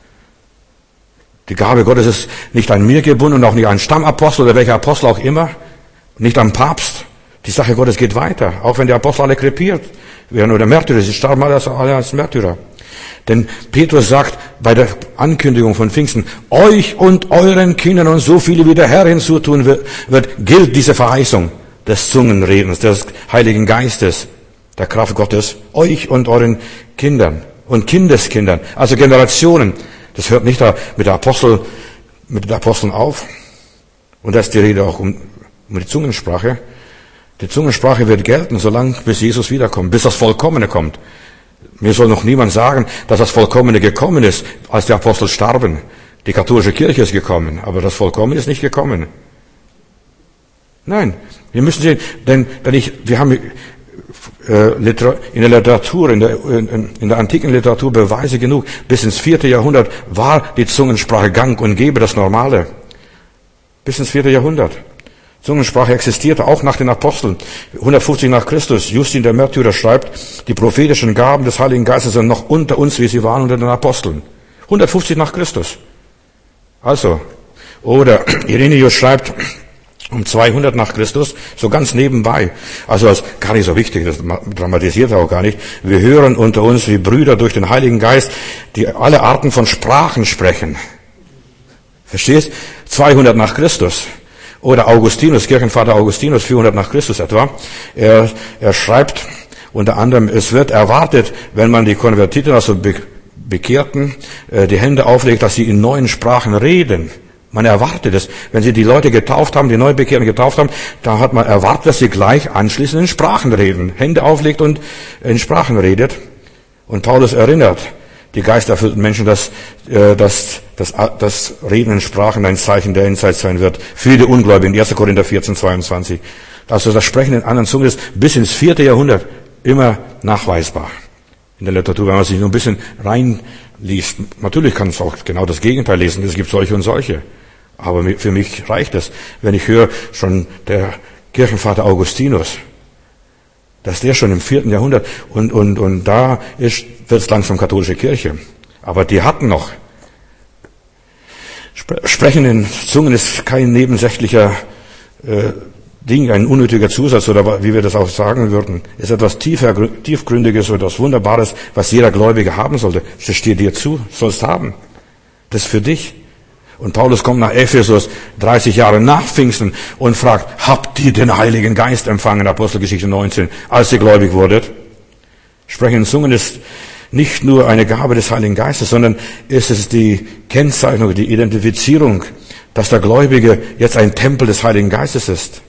Die Gabe Gottes ist nicht an mir gebunden und auch nicht an Stammapostel oder welcher Apostel auch immer, nicht am Papst. Die Sache Gottes geht weiter, auch wenn die Apostel alle krepiert werden oder Märtyrer, sie starben alle als Märtyrer. Denn Petrus sagt bei der Ankündigung von Pfingsten, euch und euren Kindern und so viele wie der Herr hinzutun wird, wird, gilt diese Verheißung des Zungenredens, des Heiligen Geistes, der Kraft Gottes, euch und euren Kindern und Kindeskindern, also Generationen. Das hört nicht da mit der Apostel, mit den Aposteln auf. Und da ist die Rede auch um, um die Zungensprache. Die Zungensprache wird gelten, solange bis Jesus wiederkommt, bis das Vollkommene kommt. Mir soll noch niemand sagen, dass das Vollkommene gekommen ist, als die Apostel starben. Die katholische Kirche ist gekommen, aber das Vollkommene ist nicht gekommen. Nein, wir müssen sehen, denn, denn ich, wir haben äh, in der Literatur, in der, in, in der antiken Literatur Beweise genug. Bis ins vierte Jahrhundert war die Zungensprache gang und gäbe, das Normale. Bis ins vierte Jahrhundert. Zungensprache existierte auch nach den Aposteln. hundertfünfzig nach Christus. Justin der Märtyrer schreibt, die prophetischen Gaben des Heiligen Geistes sind noch unter uns, wie sie waren unter den Aposteln. hundertfünfzig nach Christus. Also, oder Irenäus schreibt um zweihundert nach Christus, so ganz nebenbei. Also das ist gar nicht so wichtig, das dramatisiert er auch gar nicht. Wir hören unter uns wie Brüder durch den Heiligen Geist, die alle Arten von Sprachen sprechen. Verstehst? zweihundert nach Christus. Oder Augustinus, Kirchenvater Augustinus, vierhundert nach Christus etwa. Er, er schreibt unter anderem, es wird erwartet, wenn man die Konvertiten, also Be- Bekehrten, äh, die Hände auflegt, dass sie in neuen Sprachen reden. Man erwartet es. Wenn sie die Leute getauft haben, die Neubekehrten getauft haben, da hat man erwartet, dass sie gleich anschließend in Sprachen reden. Hände auflegt und in Sprachen redet. Und Paulus erinnert die geisterfüllten Menschen, dass, äh, dass, dass das Reden in Sprachen ein Zeichen der Endzeit sein wird. Für die Ungläubigen, erster Korinther vierzehn, zweiundzwanzig. Also das Sprechen in anderen Zungen ist bis ins vierte Jahrhundert immer nachweisbar. In der Literatur, wenn man sich nur ein bisschen reinliest. Natürlich kann es auch genau das Gegenteil lesen. Es gibt solche und solche. Aber für mich reicht es, wenn ich höre, schon der Kirchenvater Augustinus, dass der schon im vierten Jahrhundert und, und, und da ist, wird es langsam katholische Kirche. Aber die hatten noch. Sprechen in Zungen ist kein nebensächlicher äh, Ding, ein unnötiger Zusatz oder wie wir das auch sagen würden. Ist etwas tiefer, tiefgründiges oder etwas Wunderbares, was jeder Gläubige haben sollte. Das steht dir zu, sollst haben. Das ist für dich. Und Paulus kommt nach Ephesus, dreißig Jahre nach Pfingsten, und fragt, habt ihr den Heiligen Geist empfangen, Apostelgeschichte neunzehn, als ihr gläubig wurdet? Sprechen in Zungen ist nicht nur eine Gabe des Heiligen Geistes, sondern es ist die Kennzeichnung, die Identifizierung, dass der Gläubige jetzt ein Tempel des Heiligen Geistes ist.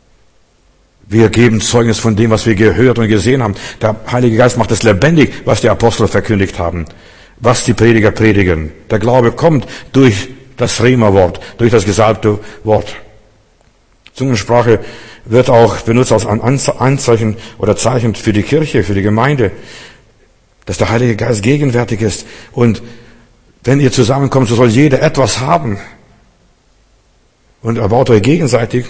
Wir geben Zeugnis von dem, was wir gehört und gesehen haben. Der Heilige Geist macht es lebendig, was die Apostel verkündigt haben, was die Prediger predigen. Der Glaube kommt durch das Rema-Wort, durch das gesalbte Wort. Zungensprache wird auch benutzt als ein Anzeichen oder Zeichen für die Kirche, für die Gemeinde, dass der Heilige Geist gegenwärtig ist. Und wenn ihr zusammenkommt, so soll jeder etwas haben. Und erbaut euch gegenseitig.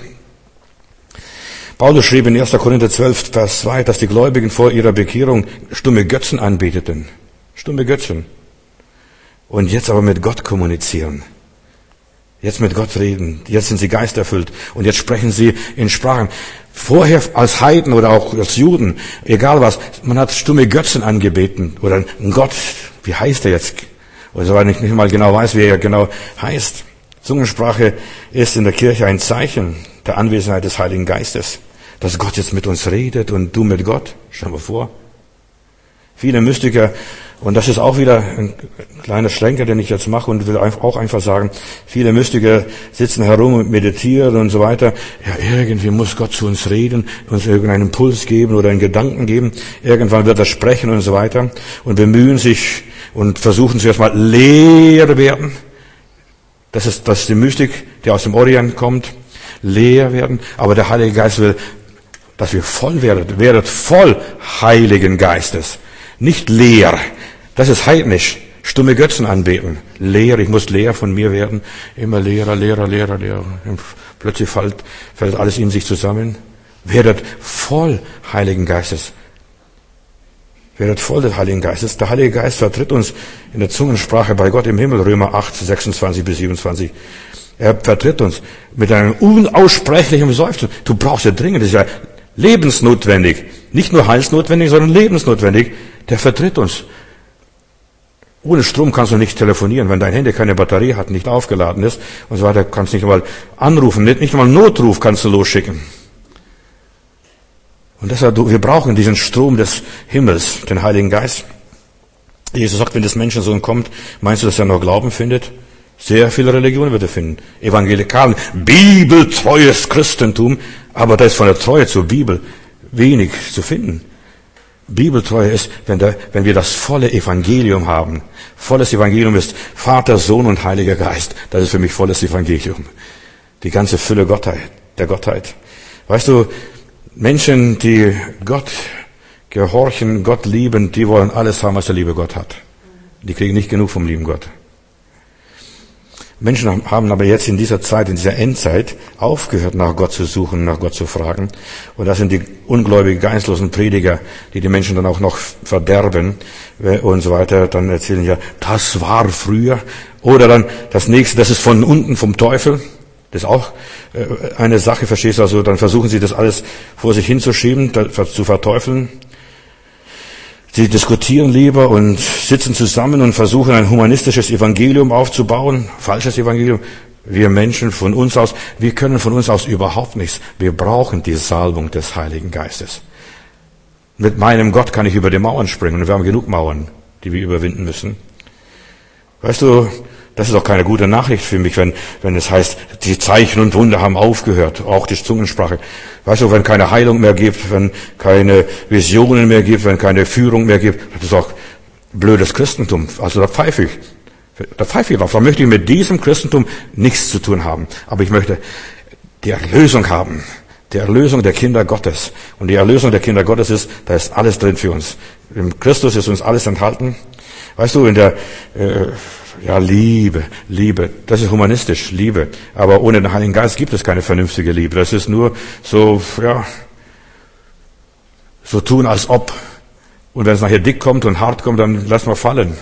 Paulus schrieb in erster Korinther zwölf, Vers zwei, dass die Gläubigen vor ihrer Bekehrung stumme Götzen anbeteten. Stumme Götzen. Und jetzt aber mit Gott kommunizieren. Jetzt mit Gott reden. Jetzt sind sie geisterfüllt. Und jetzt sprechen sie in Sprachen. Vorher als Heiden oder auch als Juden, egal was, man hat stumme Götzen angebeten. Oder ein Gott, wie heißt er jetzt? Oder so, weil ich nicht mal genau weiß, wie er genau heißt. Zungensprache ist in der Kirche ein Zeichen der Anwesenheit des Heiligen Geistes. Dass Gott jetzt mit uns redet und du mit Gott. Stell dir mal vor. Viele Mystiker, und das ist auch wieder ein kleiner Schlenker, den ich jetzt mache und will auch einfach sagen, viele Mystiker sitzen herum und meditieren und so weiter. Ja, irgendwie muss Gott zu uns reden, uns irgendeinen Impuls geben oder einen Gedanken geben. Irgendwann wird er sprechen und so weiter und bemühen sich und versuchen zuerst mal leer werden. Das ist, das ist die Mystik, die aus dem Orient kommt. Leer werden. Aber der Heilige Geist will, dass wir voll werden. Werdet voll Heiligen Geistes. Nicht leer. Das ist heidnisch. Stumme Götzen anbeten. Leer. Ich muss leer von mir werden. Immer leerer, leerer, leerer, leerer. Plötzlich fällt, fällt alles in sich zusammen. Werdet voll Heiligen Geistes. Werdet voll des Heiligen Geistes. Der Heilige Geist vertritt uns in der Zungensprache bei Gott im Himmel. Römer acht, sechsundzwanzig bis siebenundzwanzig. Er vertritt uns mit einem unaussprechlichen Seufzen. Du brauchst ja dringend, das ist ja lebensnotwendig. Nicht nur heilsnotwendig, sondern lebensnotwendig. Der vertritt uns. Ohne Strom kannst du nicht telefonieren. Wenn dein Handy keine Batterie hat, nicht aufgeladen ist und so weiter, kannst du nicht einmal anrufen. Nicht, nicht einmal Notruf kannst du losschicken. Und deshalb, wir brauchen diesen Strom des Himmels, den Heiligen Geist. Jesus sagt, wenn das Menschensohn kommt, meinst du, dass er noch Glauben findet? Sehr viele Religionen wird er finden. Evangelikalen, bibeltreues Christentum, aber da ist von der Treue zur Bibel wenig zu finden. Bibeltreue ist, wenn, der, wenn wir das volle Evangelium haben. Volles Evangelium ist Vater, Sohn und Heiliger Geist. Das ist für mich volles Evangelium. Die ganze Fülle Gottheit, der Gottheit. Weißt du, Menschen, die Gott gehorchen, Gott lieben, die wollen alles haben, was der liebe Gott hat. Die kriegen nicht genug vom lieben Gott. Menschen haben aber jetzt in dieser Zeit, in dieser Endzeit, aufgehört, nach Gott zu suchen, nach Gott zu fragen. Und das sind die ungläubigen, geistlosen Prediger, die die Menschen dann auch noch verderben und so weiter. Dann erzählen ja, das war früher. Oder dann das nächste, das ist von unten, vom Teufel. Das ist auch eine Sache, verstehst du? Also dann versuchen sie das alles vor sich hinzuschieben, zu verteufeln. Sie diskutieren lieber und sitzen zusammen und versuchen ein humanistisches Evangelium aufzubauen. Falsches Evangelium. Wir Menschen von uns aus, wir können von uns aus überhaupt nichts. Wir brauchen die Salbung des Heiligen Geistes. Mit meinem Gott kann ich über die Mauern springen und wir haben genug Mauern, die wir überwinden müssen. Weißt du, das ist auch keine gute Nachricht für mich, wenn, wenn es heißt, die Zeichen und Wunder haben aufgehört, auch die Zungensprache. Weißt du, wenn keine Heilung mehr gibt, wenn keine Visionen mehr gibt, wenn keine Führung mehr gibt, das ist auch blödes Christentum. Also da pfeife ich. Da pfeife ich drauf. Da möchte ich mit diesem Christentum nichts zu tun haben. Aber ich möchte die Erlösung haben. Die Erlösung der Kinder Gottes. Und die Erlösung der Kinder Gottes ist, da ist alles drin für uns. Im Christus ist uns alles enthalten. Weißt du, in der, äh, ja, Liebe, Liebe, das ist humanistisch, Liebe. Aber ohne den Heiligen Geist gibt es keine vernünftige Liebe. Das ist nur so, ja, so tun als ob. Und wenn es nachher dick kommt und hart kommt, dann lassen wir fallen.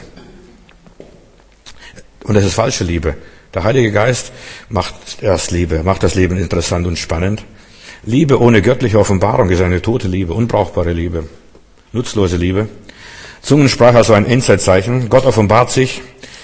Und das ist falsche Liebe. Der Heilige Geist macht erst Liebe, macht das Leben interessant und spannend. Liebe ohne göttliche Offenbarung ist eine tote Liebe, unbrauchbare Liebe, nutzlose Liebe. Zungensprache also ein Endzeitzeichen. Gott offenbart sich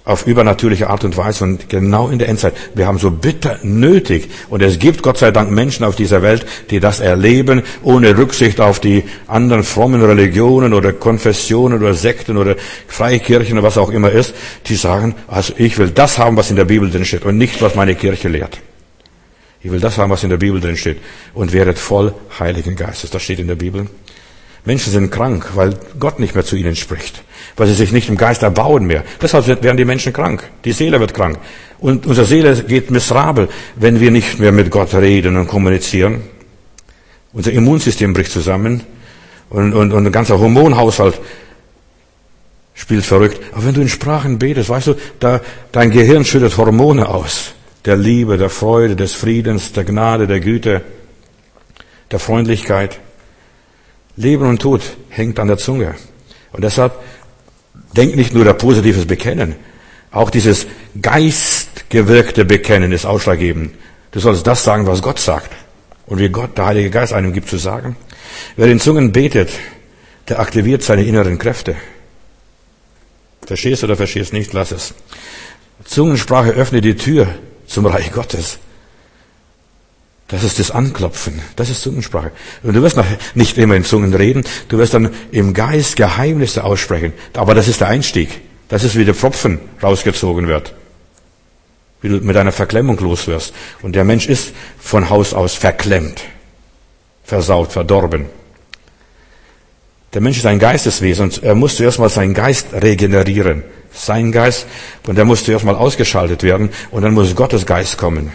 auf übernatürliche Art und Weise und genau in der Endzeit. Wir haben so bitter nötig und es gibt Gott sei Dank Menschen auf dieser Welt, die das erleben, ohne Rücksicht auf die anderen frommen Religionen oder Konfessionen oder Sekten oder Freikirchen oder was auch immer ist, die sagen, also ich will das haben, was in der Bibel drin steht und nicht, was meine Kirche lehrt. Ich will das haben, was in der Bibel drin steht und werdet voll Heiligen Geistes. Das steht in der Bibel. Menschen sind krank, weil Gott nicht mehr zu ihnen spricht, weil sie sich nicht im Geist erbauen mehr. Deshalb werden die Menschen krank. Die Seele wird krank. Und unsere Seele geht miserabel, wenn wir nicht mehr mit Gott reden und kommunizieren. Unser Immunsystem bricht zusammen und, und, und ein ganzer Hormonhaushalt spielt verrückt. Aber wenn du in Sprachen betest, weißt du, da, dein Gehirn schüttet Hormone aus. Der Liebe, der Freude, des Friedens, der Gnade, der Güte, der Freundlichkeit. Leben und Tod hängt an der Zunge. Und deshalb denk nicht nur der positives Bekennen. Auch dieses geistgewirkte Bekennen ist ausschlaggebend. Du sollst das sagen, was Gott sagt. Und wie Gott, der Heilige Geist, einem gibt zu sagen. Wer in Zungen betet, der aktiviert seine inneren Kräfte. Verstehst du oder verstehst nicht? Lass es. Zungensprache öffnet die Tür zum Reich Gottes. Das ist das Anklopfen. Das ist Zungensprache. Und du wirst nicht immer in Zungen reden. Du wirst dann im Geist Geheimnisse aussprechen. Aber das ist der Einstieg. Das ist, wie der Pfropfen rausgezogen wird. Wie du mit einer Verklemmung los wirst. Und der Mensch ist von Haus aus verklemmt. Versaut, verdorben. Der Mensch ist ein Geisteswesen und er muss zuerst mal seinen Geist regenerieren. Sein Geist. Und der muss zuerst mal ausgeschaltet werden. Und dann muss Gottes Geist kommen.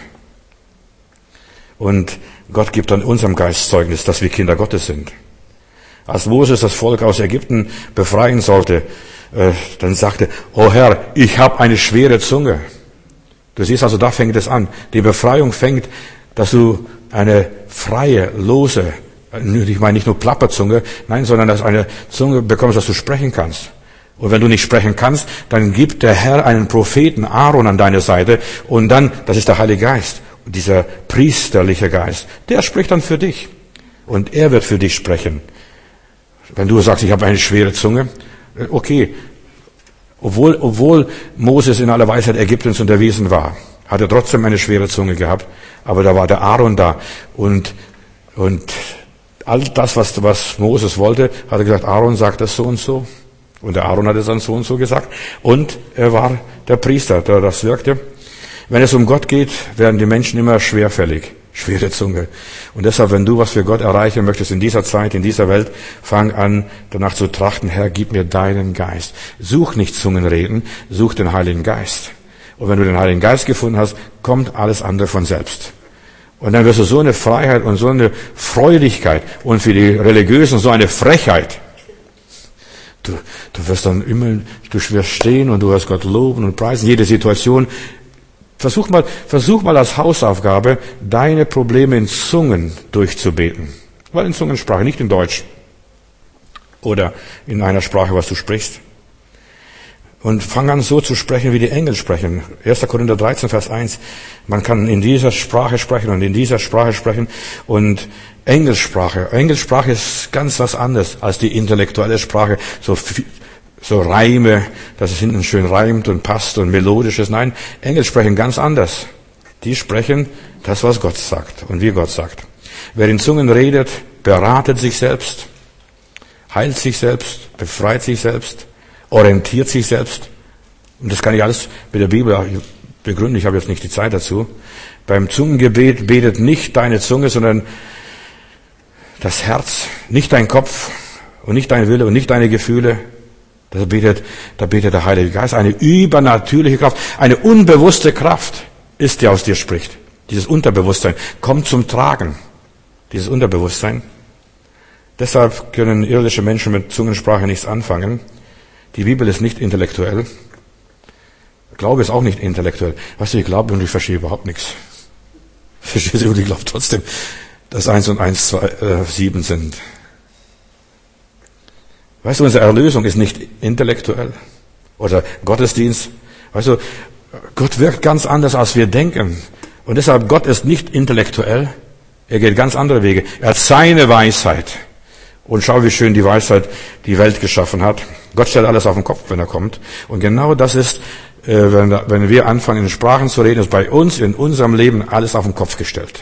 Und Gott gibt dann unserem Geist Zeugnis, dass wir Kinder Gottes sind. Als Moses das Volk aus Ägypten befreien sollte, äh, dann sagte, oh Herr, ich habe eine schwere Zunge. Du siehst also, da fängt es an. Die Befreiung fängt, dass du eine freie, lose, ich meine nicht nur Plapperzunge, nein, sondern dass eine Zunge bekommst, dass du sprechen kannst. Und wenn du nicht sprechen kannst, dann gibt der Herr einen Propheten, Aaron, an deine Seite und dann, das ist der Heilige Geist. Dieser priesterliche Geist, der spricht dann für dich. Und er wird für dich sprechen. Wenn du sagst, ich habe eine schwere Zunge, okay. Obwohl, obwohl Moses in aller Weisheit Ägyptens unterwiesen war, hat er trotzdem eine schwere Zunge gehabt. Aber da war der Aaron da. Und, und all das, was, was Moses wollte, hat er gesagt, Aaron sagt das so und so. Und der Aaron hat es dann so und so gesagt. Und er war der Priester, der das wirkte. Wenn es um Gott geht, werden die Menschen immer schwerfällig, schwere Zunge. Und deshalb, wenn du was für Gott erreichen möchtest in dieser Zeit, in dieser Welt, fang an, danach zu trachten, Herr, gib mir deinen Geist. Such nicht Zungenreden, such den Heiligen Geist. Und wenn du den Heiligen Geist gefunden hast, kommt alles andere von selbst. Und dann wirst du so eine Freiheit und so eine Freudigkeit und für die Religiösen so eine Frechheit. Du, du wirst dann immer, du wirst stehen und du wirst Gott loben und preisen, jede Situation. Versuch mal, versuch mal als Hausaufgabe, deine Probleme in Zungen durchzubeten. Weil in Zungensprache, nicht in Deutsch. Oder in einer Sprache, was du sprichst. Und fang an so zu sprechen, wie die Engel sprechen. erster Korinther dreizehn, Vers eins. Man kann in dieser Sprache sprechen und in dieser Sprache sprechen. Und Engelssprache. Engelssprache ist ganz was anderes als die intellektuelle Sprache. So So Reime, dass es hinten schön reimt und passt und melodisch ist. Nein, Engel sprechen ganz anders. Die sprechen das, was Gott sagt und wie Gott sagt. Wer in Zungen redet, beratet sich selbst, heilt sich selbst, befreit sich selbst, orientiert sich selbst. Und das kann ich alles mit der Bibel begründen. Ich habe jetzt nicht die Zeit dazu. Beim Zungengebet betet nicht deine Zunge, sondern das Herz, nicht dein Kopf und nicht dein Wille und nicht deine Gefühle. Da betet, da betet der Heilige Geist. Eine übernatürliche Kraft, eine unbewusste Kraft ist, die aus dir spricht. Dieses Unterbewusstsein kommt zum Tragen. Dieses Unterbewusstsein. Deshalb können irdische Menschen mit Zungensprache nichts anfangen. Die Bibel ist nicht intellektuell. Glaube ist auch nicht intellektuell. Weißt du, ich glaube und ich verstehe überhaupt nichts. Verstehst du, und ich glaube trotzdem, dass eins und eins zwei, äh, sieben sind. Weißt du, unsere Erlösung ist nicht intellektuell. Oder Gottesdienst. Weißt du, Gott wirkt ganz anders, als wir denken. Und deshalb, Gott ist nicht intellektuell. Er geht ganz andere Wege. Er hat seine Weisheit. Und schau, wie schön die Weisheit die Welt geschaffen hat. Gott stellt alles auf den Kopf, wenn er kommt. Und genau das ist wenn, wenn wir anfangen, in Sprachen zu reden, ist bei uns, in unserem Leben, alles auf den Kopf gestellt.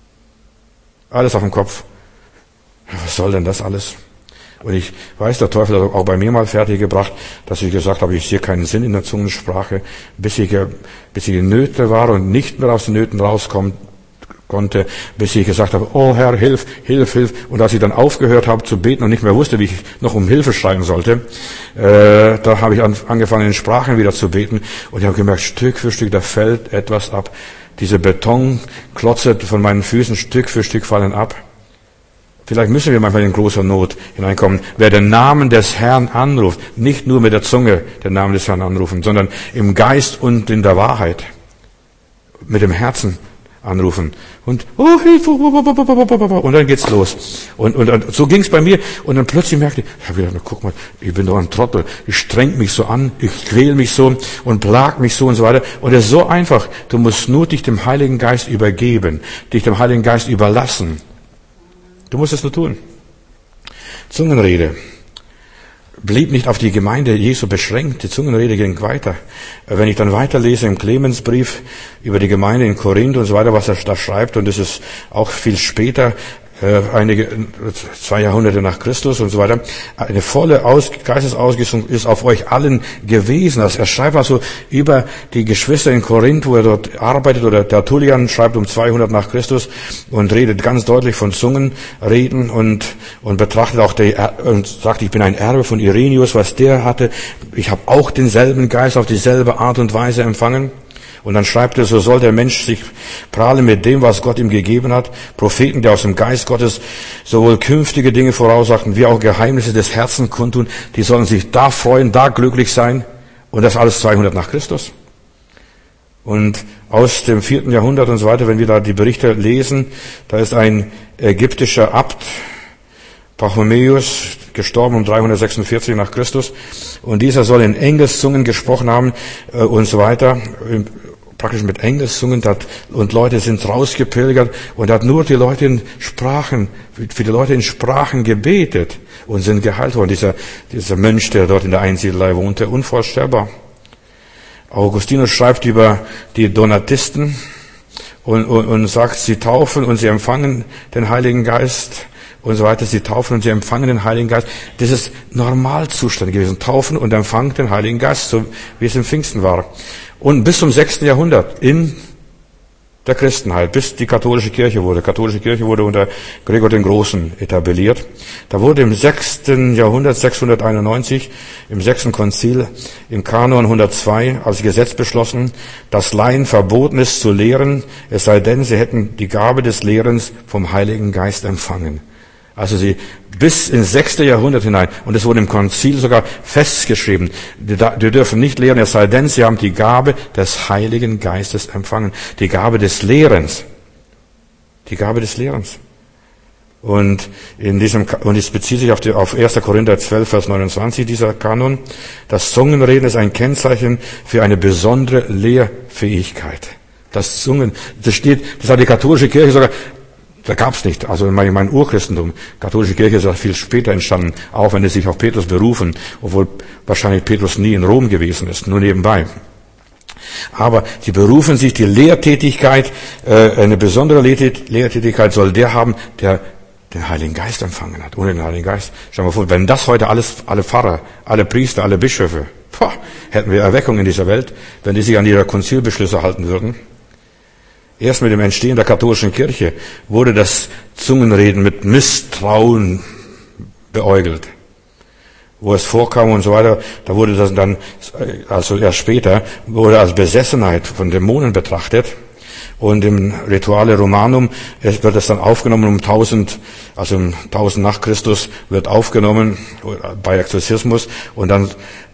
Alles auf den Kopf. Was soll denn das alles? Und ich weiß, der Teufel hat auch bei mir mal fertiggebracht, dass ich gesagt habe, ich sehe keinen Sinn in der Zungensprache, bis ich, bis ich in Nöte war und nicht mehr aus den Nöten rauskommen konnte, bis ich gesagt habe, oh Herr, hilf, hilf, hilf. Und als ich dann aufgehört habe zu beten und nicht mehr wusste, wie ich noch um Hilfe schreien sollte, äh, da habe ich an, angefangen, in Sprachen wieder zu beten. Und ich habe gemerkt, Stück für Stück, da fällt etwas ab. Diese Betonklotze von meinen Füßen Stück für Stück fallen ab. Vielleicht müssen wir manchmal in großer Not hineinkommen. Wer den Namen des Herrn anruft, nicht nur mit der Zunge den Namen des Herrn anrufen, sondern im Geist und in der Wahrheit, mit dem Herzen anrufen. Und, oh, Hilfe, und dann geht's los. Und, und, und so ging's bei mir. Und dann plötzlich merkte ich, ich habe gedacht, guck mal, ich bin doch ein Trottel. Ich streng mich so an, ich quäl mich so und plag mich so und so weiter. Und es ist so einfach. Du musst nur dich dem Heiligen Geist übergeben, dich dem Heiligen Geist überlassen. Du musst es nur tun. Zungenrede blieb nicht auf die Gemeinde Jesu beschränkt. Die Zungenrede ging weiter. Wenn ich dann weiterlese im Clemensbrief über die Gemeinde in Korinth und so weiter, was er da schreibt, und das ist auch viel später, einige, zwei Jahrhunderte nach Christus und so weiter, eine volle Aus, Geistesausgießung ist auf euch allen gewesen. Also er schreibt also über die Geschwister in Korinth, wo er dort arbeitet, oder Tertullian schreibt um zweihundert nach Christus und redet ganz deutlich von Zungenreden und, und betrachtet auch die, und sagt, ich bin ein Erbe von Irenaeus, was der hatte. Ich habe auch denselben Geist auf dieselbe Art und Weise empfangen. Und dann schreibt er, so soll der Mensch sich prahlen mit dem, was Gott ihm gegeben hat. Propheten, die aus dem Geist Gottes sowohl künftige Dinge voraussagen, wie auch Geheimnisse des Herzens kundtun, die sollen sich da freuen, da glücklich sein. Und das alles zweihundert nach Christus. Und aus dem vierten Jahrhundert und so weiter, wenn wir da die Berichte lesen, da ist ein ägyptischer Abt, Pachomius, gestorben um dreihundertsechsundvierzig nach Christus. Und dieser soll in Engelszungen gesprochen haben äh, und so weiter. Praktisch mit Engelszungen, und Leute sind rausgepilgert und hat nur die Leute in Sprachen, für die Leute in Sprachen gebetet und sind geheilt worden. Dieser, dieser Mönch, der dort in der Einsiedelei wohnte, unvorstellbar. Augustinus schreibt über die Donatisten und, und, und sagt, sie taufen und sie empfangen den Heiligen Geist und so weiter. Sie taufen und sie empfangen den Heiligen Geist. Das ist Normalzustand gewesen. Taufen und empfangen den Heiligen Geist, so wie es im Pfingsten war. Und bis zum sechsten Jahrhundert in der Christenheit, bis die katholische Kirche wurde. Die katholische Kirche wurde unter Gregor den Großen etabliert. Da wurde im sechsten Jahrhundert, sechshunderteinundneunzig, im sechsten Konzil, im Kanon hundertzwei, als Gesetz beschlossen, dass Laien verboten ist zu lehren, es sei denn, sie hätten die Gabe des Lehrens vom Heiligen Geist empfangen. Also sie bis ins sechste Jahrhundert hinein, und es wurde im Konzil sogar festgeschrieben, die, die dürfen nicht lehren, es sei denn, sie haben die Gabe des Heiligen Geistes empfangen. Die Gabe des Lehrens. Die Gabe des Lehrens. Und in diesem, und es bezieht sich auf, die, auf erster Korinther zwölf, Vers neunundzwanzig, dieser Kanon. Das Zungenreden ist ein Kennzeichen für eine besondere Lehrfähigkeit. Das Zungen, das steht, das hat die katholische Kirche sogar, da gab's nicht. Also mein, mein Urchristentum, katholische Kirche ist ja viel später entstanden, auch wenn sie sich auf Petrus berufen, obwohl wahrscheinlich Petrus nie in Rom gewesen ist, nur nebenbei. Aber sie berufen sich, die Lehrtätigkeit, äh, eine besondere Lehrtätigkeit soll der haben, der den Heiligen Geist empfangen hat. Ohne den Heiligen Geist, stell dir mal vor, wenn das heute alles, alle Pfarrer, alle Priester, alle Bischöfe, boah, hätten wir Erweckung in dieser Welt, wenn die sich an ihre Konzilbeschlüsse halten würden. Erst mit dem Entstehen der katholischen Kirche wurde das Zungenreden mit Misstrauen beäugelt. Wo es vorkam und so weiter, da wurde das dann, also erst später, wurde als Besessenheit von Dämonen betrachtet. Und im Rituale Romanum wird es dann aufgenommen um tausend, also um tausend nach Christus wird aufgenommen bei Exorzismus, und dann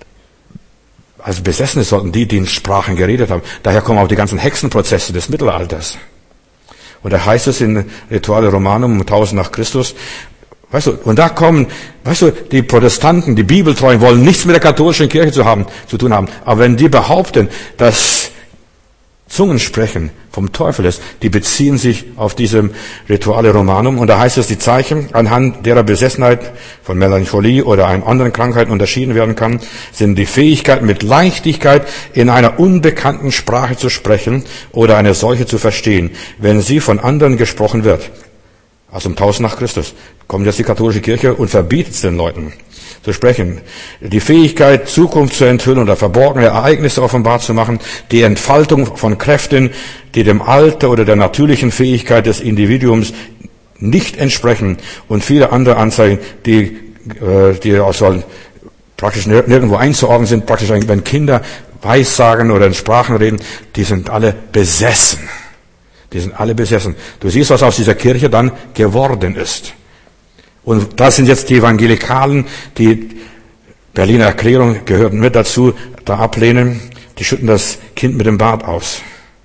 als Besessene sollten die, die in Sprachen geredet haben. Daher kommen auch die ganzen Hexenprozesse des Mittelalters. Und da heißt es in Rituale Romanum um tausend nach Christus, weißt du, und da kommen, weißt du, die Protestanten, die Bibeltreuen wollen nichts mit der katholischen Kirche zu haben, zu tun haben. Aber wenn die behaupten, dass Zungen sprechen vom Teufel ist, die beziehen sich auf diesem Rituale Romanum. Und da heißt es, die Zeichen, anhand derer Besessenheit von Melancholie oder einer anderen Krankheit unterschieden werden kann, sind die Fähigkeit, mit Leichtigkeit in einer unbekannten Sprache zu sprechen oder eine solche zu verstehen, wenn sie von anderen gesprochen wird. Also um tausend nach Christus kommt jetzt die katholische Kirche und verbietet es den Leuten zu sprechen. Die Fähigkeit, Zukunft zu enthüllen oder verborgene Ereignisse offenbar zu machen, die Entfaltung von Kräften, die dem Alter oder der natürlichen Fähigkeit des Individuums nicht entsprechen und viele andere Anzeichen, die, die also praktisch nirgendwo einzuordnen sind, praktisch wenn Kinder Weissagen oder in Sprachen reden, die sind alle besessen. Die sind alle besessen. Du siehst, was aus dieser Kirche dann geworden ist. Und das sind jetzt die Evangelikalen, die Berliner Erklärung gehörten mit dazu, da ablehnen, die schütten das Kind mit dem Bart aus.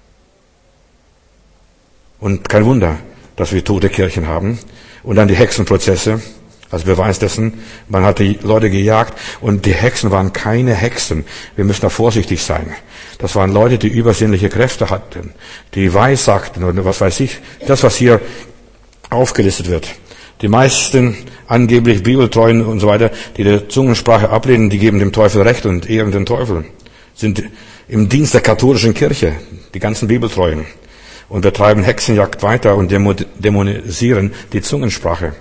Und kein Wunder, dass wir tote Kirchen haben. Und dann die Hexenprozesse, als Beweis dessen, man hat die Leute gejagt und die Hexen waren keine Hexen. Wir müssen da vorsichtig sein. Das waren Leute, die übersinnliche Kräfte hatten, die weissagten oder was weiß ich, das, was hier aufgelistet wird. Die meisten angeblich Bibeltreuen und so weiter, die die Zungensprache ablehnen, die geben dem Teufel Recht und ehren den Teufel, sind im Dienst der katholischen Kirche, die ganzen Bibeltreuen, und betreiben Hexenjagd weiter und dämonisieren die Zungensprache,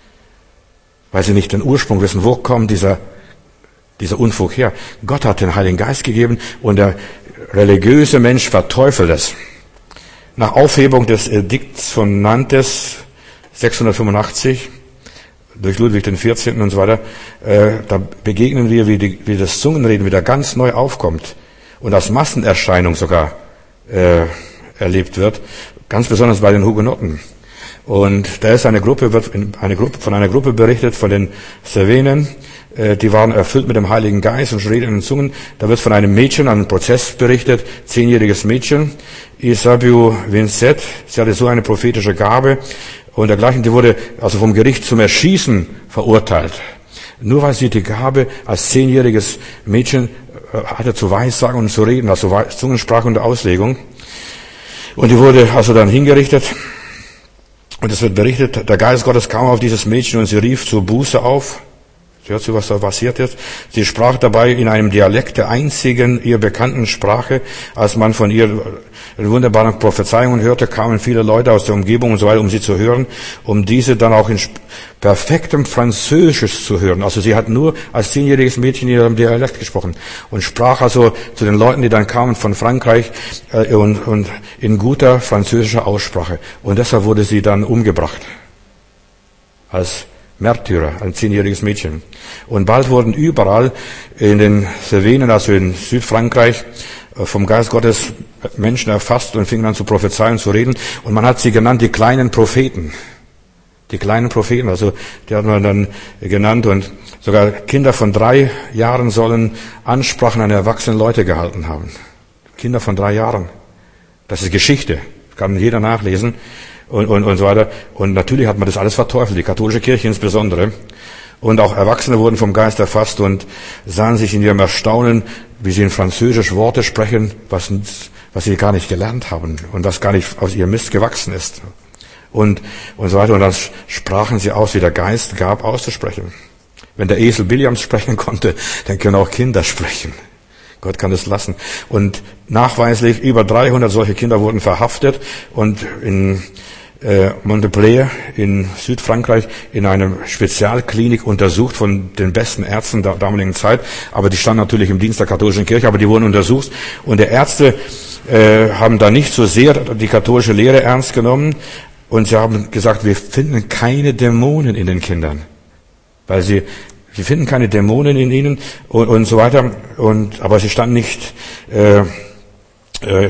weil sie nicht den Ursprung wissen, wo kommt dieser, dieser Unfug her. Gott hat den Heiligen Geist gegeben und der religiöse Mensch verteufelt es. Nach Aufhebung des Edikts von Nantes sechshundertfünfundachtzig durch Ludwig den vierzehnten und so weiter, äh, da begegnen wir, wie, die, wie das Zungenreden wieder ganz neu aufkommt und als Massenerscheinung sogar äh, erlebt wird, ganz besonders bei den Hugenotten. Und da ist eine Gruppe, wird eine Gruppe, von einer Gruppe berichtet, von den Cevenen, äh, die waren erfüllt mit dem Heiligen Geist und reden in Zungen. Da wird von einem Mädchen, einem Prozess berichtet, zehnjähriges Mädchen, Isabel Vincent, sie hatte so eine prophetische Gabe, und dergleichen, die wurde also vom Gericht zum Erschießen verurteilt. Nur weil sie die Gabe als zehnjähriges Mädchen hatte zu Weissagen und zu reden, also Zungensprache und Auslegung. Und die wurde also dann hingerichtet. Und es wird berichtet, der Geist Gottes kam auf dieses Mädchen und sie rief zur Buße auf. Sie hört zu, was da passiert ist. Sie sprach dabei in einem Dialekt der einzigen ihr bekannten Sprache. Als man von ihr wunderbaren Prophezeiungen hörte, kamen viele Leute aus der Umgebung und so weiter, um sie zu hören, um diese dann auch in perfektem Französisch zu hören. Also sie hat nur als zehnjähriges Mädchen in ihrem Dialekt gesprochen und sprach also zu den Leuten, die dann kamen von Frankreich äh, und, und in guter französischer Aussprache. Und deshalb wurde sie dann umgebracht als Märtyrer, ein zehnjähriges Mädchen. Und bald wurden überall in den Cevenen, also in Südfrankreich, vom Geist Gottes Menschen erfasst und fingen an zu prophezeien, zu reden. Und man hat sie genannt, die kleinen Propheten. Die kleinen Propheten, also die hat man dann genannt. Und sogar Kinder von drei Jahren sollen Ansprachen an erwachsene Leute gehalten haben. Kinder von drei Jahren. Das ist Geschichte. Das kann jeder nachlesen. Und, und, und so weiter. Und natürlich hat man das alles verteufelt, die katholische Kirche insbesondere. Und auch Erwachsene wurden vom Geist erfasst und sahen sich in ihrem Erstaunen, wie sie in Französisch Worte sprechen, was, was sie gar nicht gelernt haben und was gar nicht aus ihrem Mist gewachsen ist. Und, und so weiter. Und dann sprachen sie aus, wie der Geist gab, auszusprechen. Wenn der Esel Biliams sprechen konnte, dann können auch Kinder sprechen. Gott kann es lassen. Und nachweislich über dreihundert solche Kinder wurden verhaftet und in äh, Montpellier in Südfrankreich in einer Spezialklinik untersucht von den besten Ärzten der damaligen Zeit. Aber die standen natürlich im Dienst der katholischen Kirche, aber die wurden untersucht. Und die Ärzte äh, haben da nicht so sehr die katholische Lehre ernst genommen. Und sie haben gesagt, wir finden keine Dämonen in den Kindern. Weil sie Sie finden keine Dämonen in ihnen und, und so weiter. Und, aber sie standen nicht äh, äh,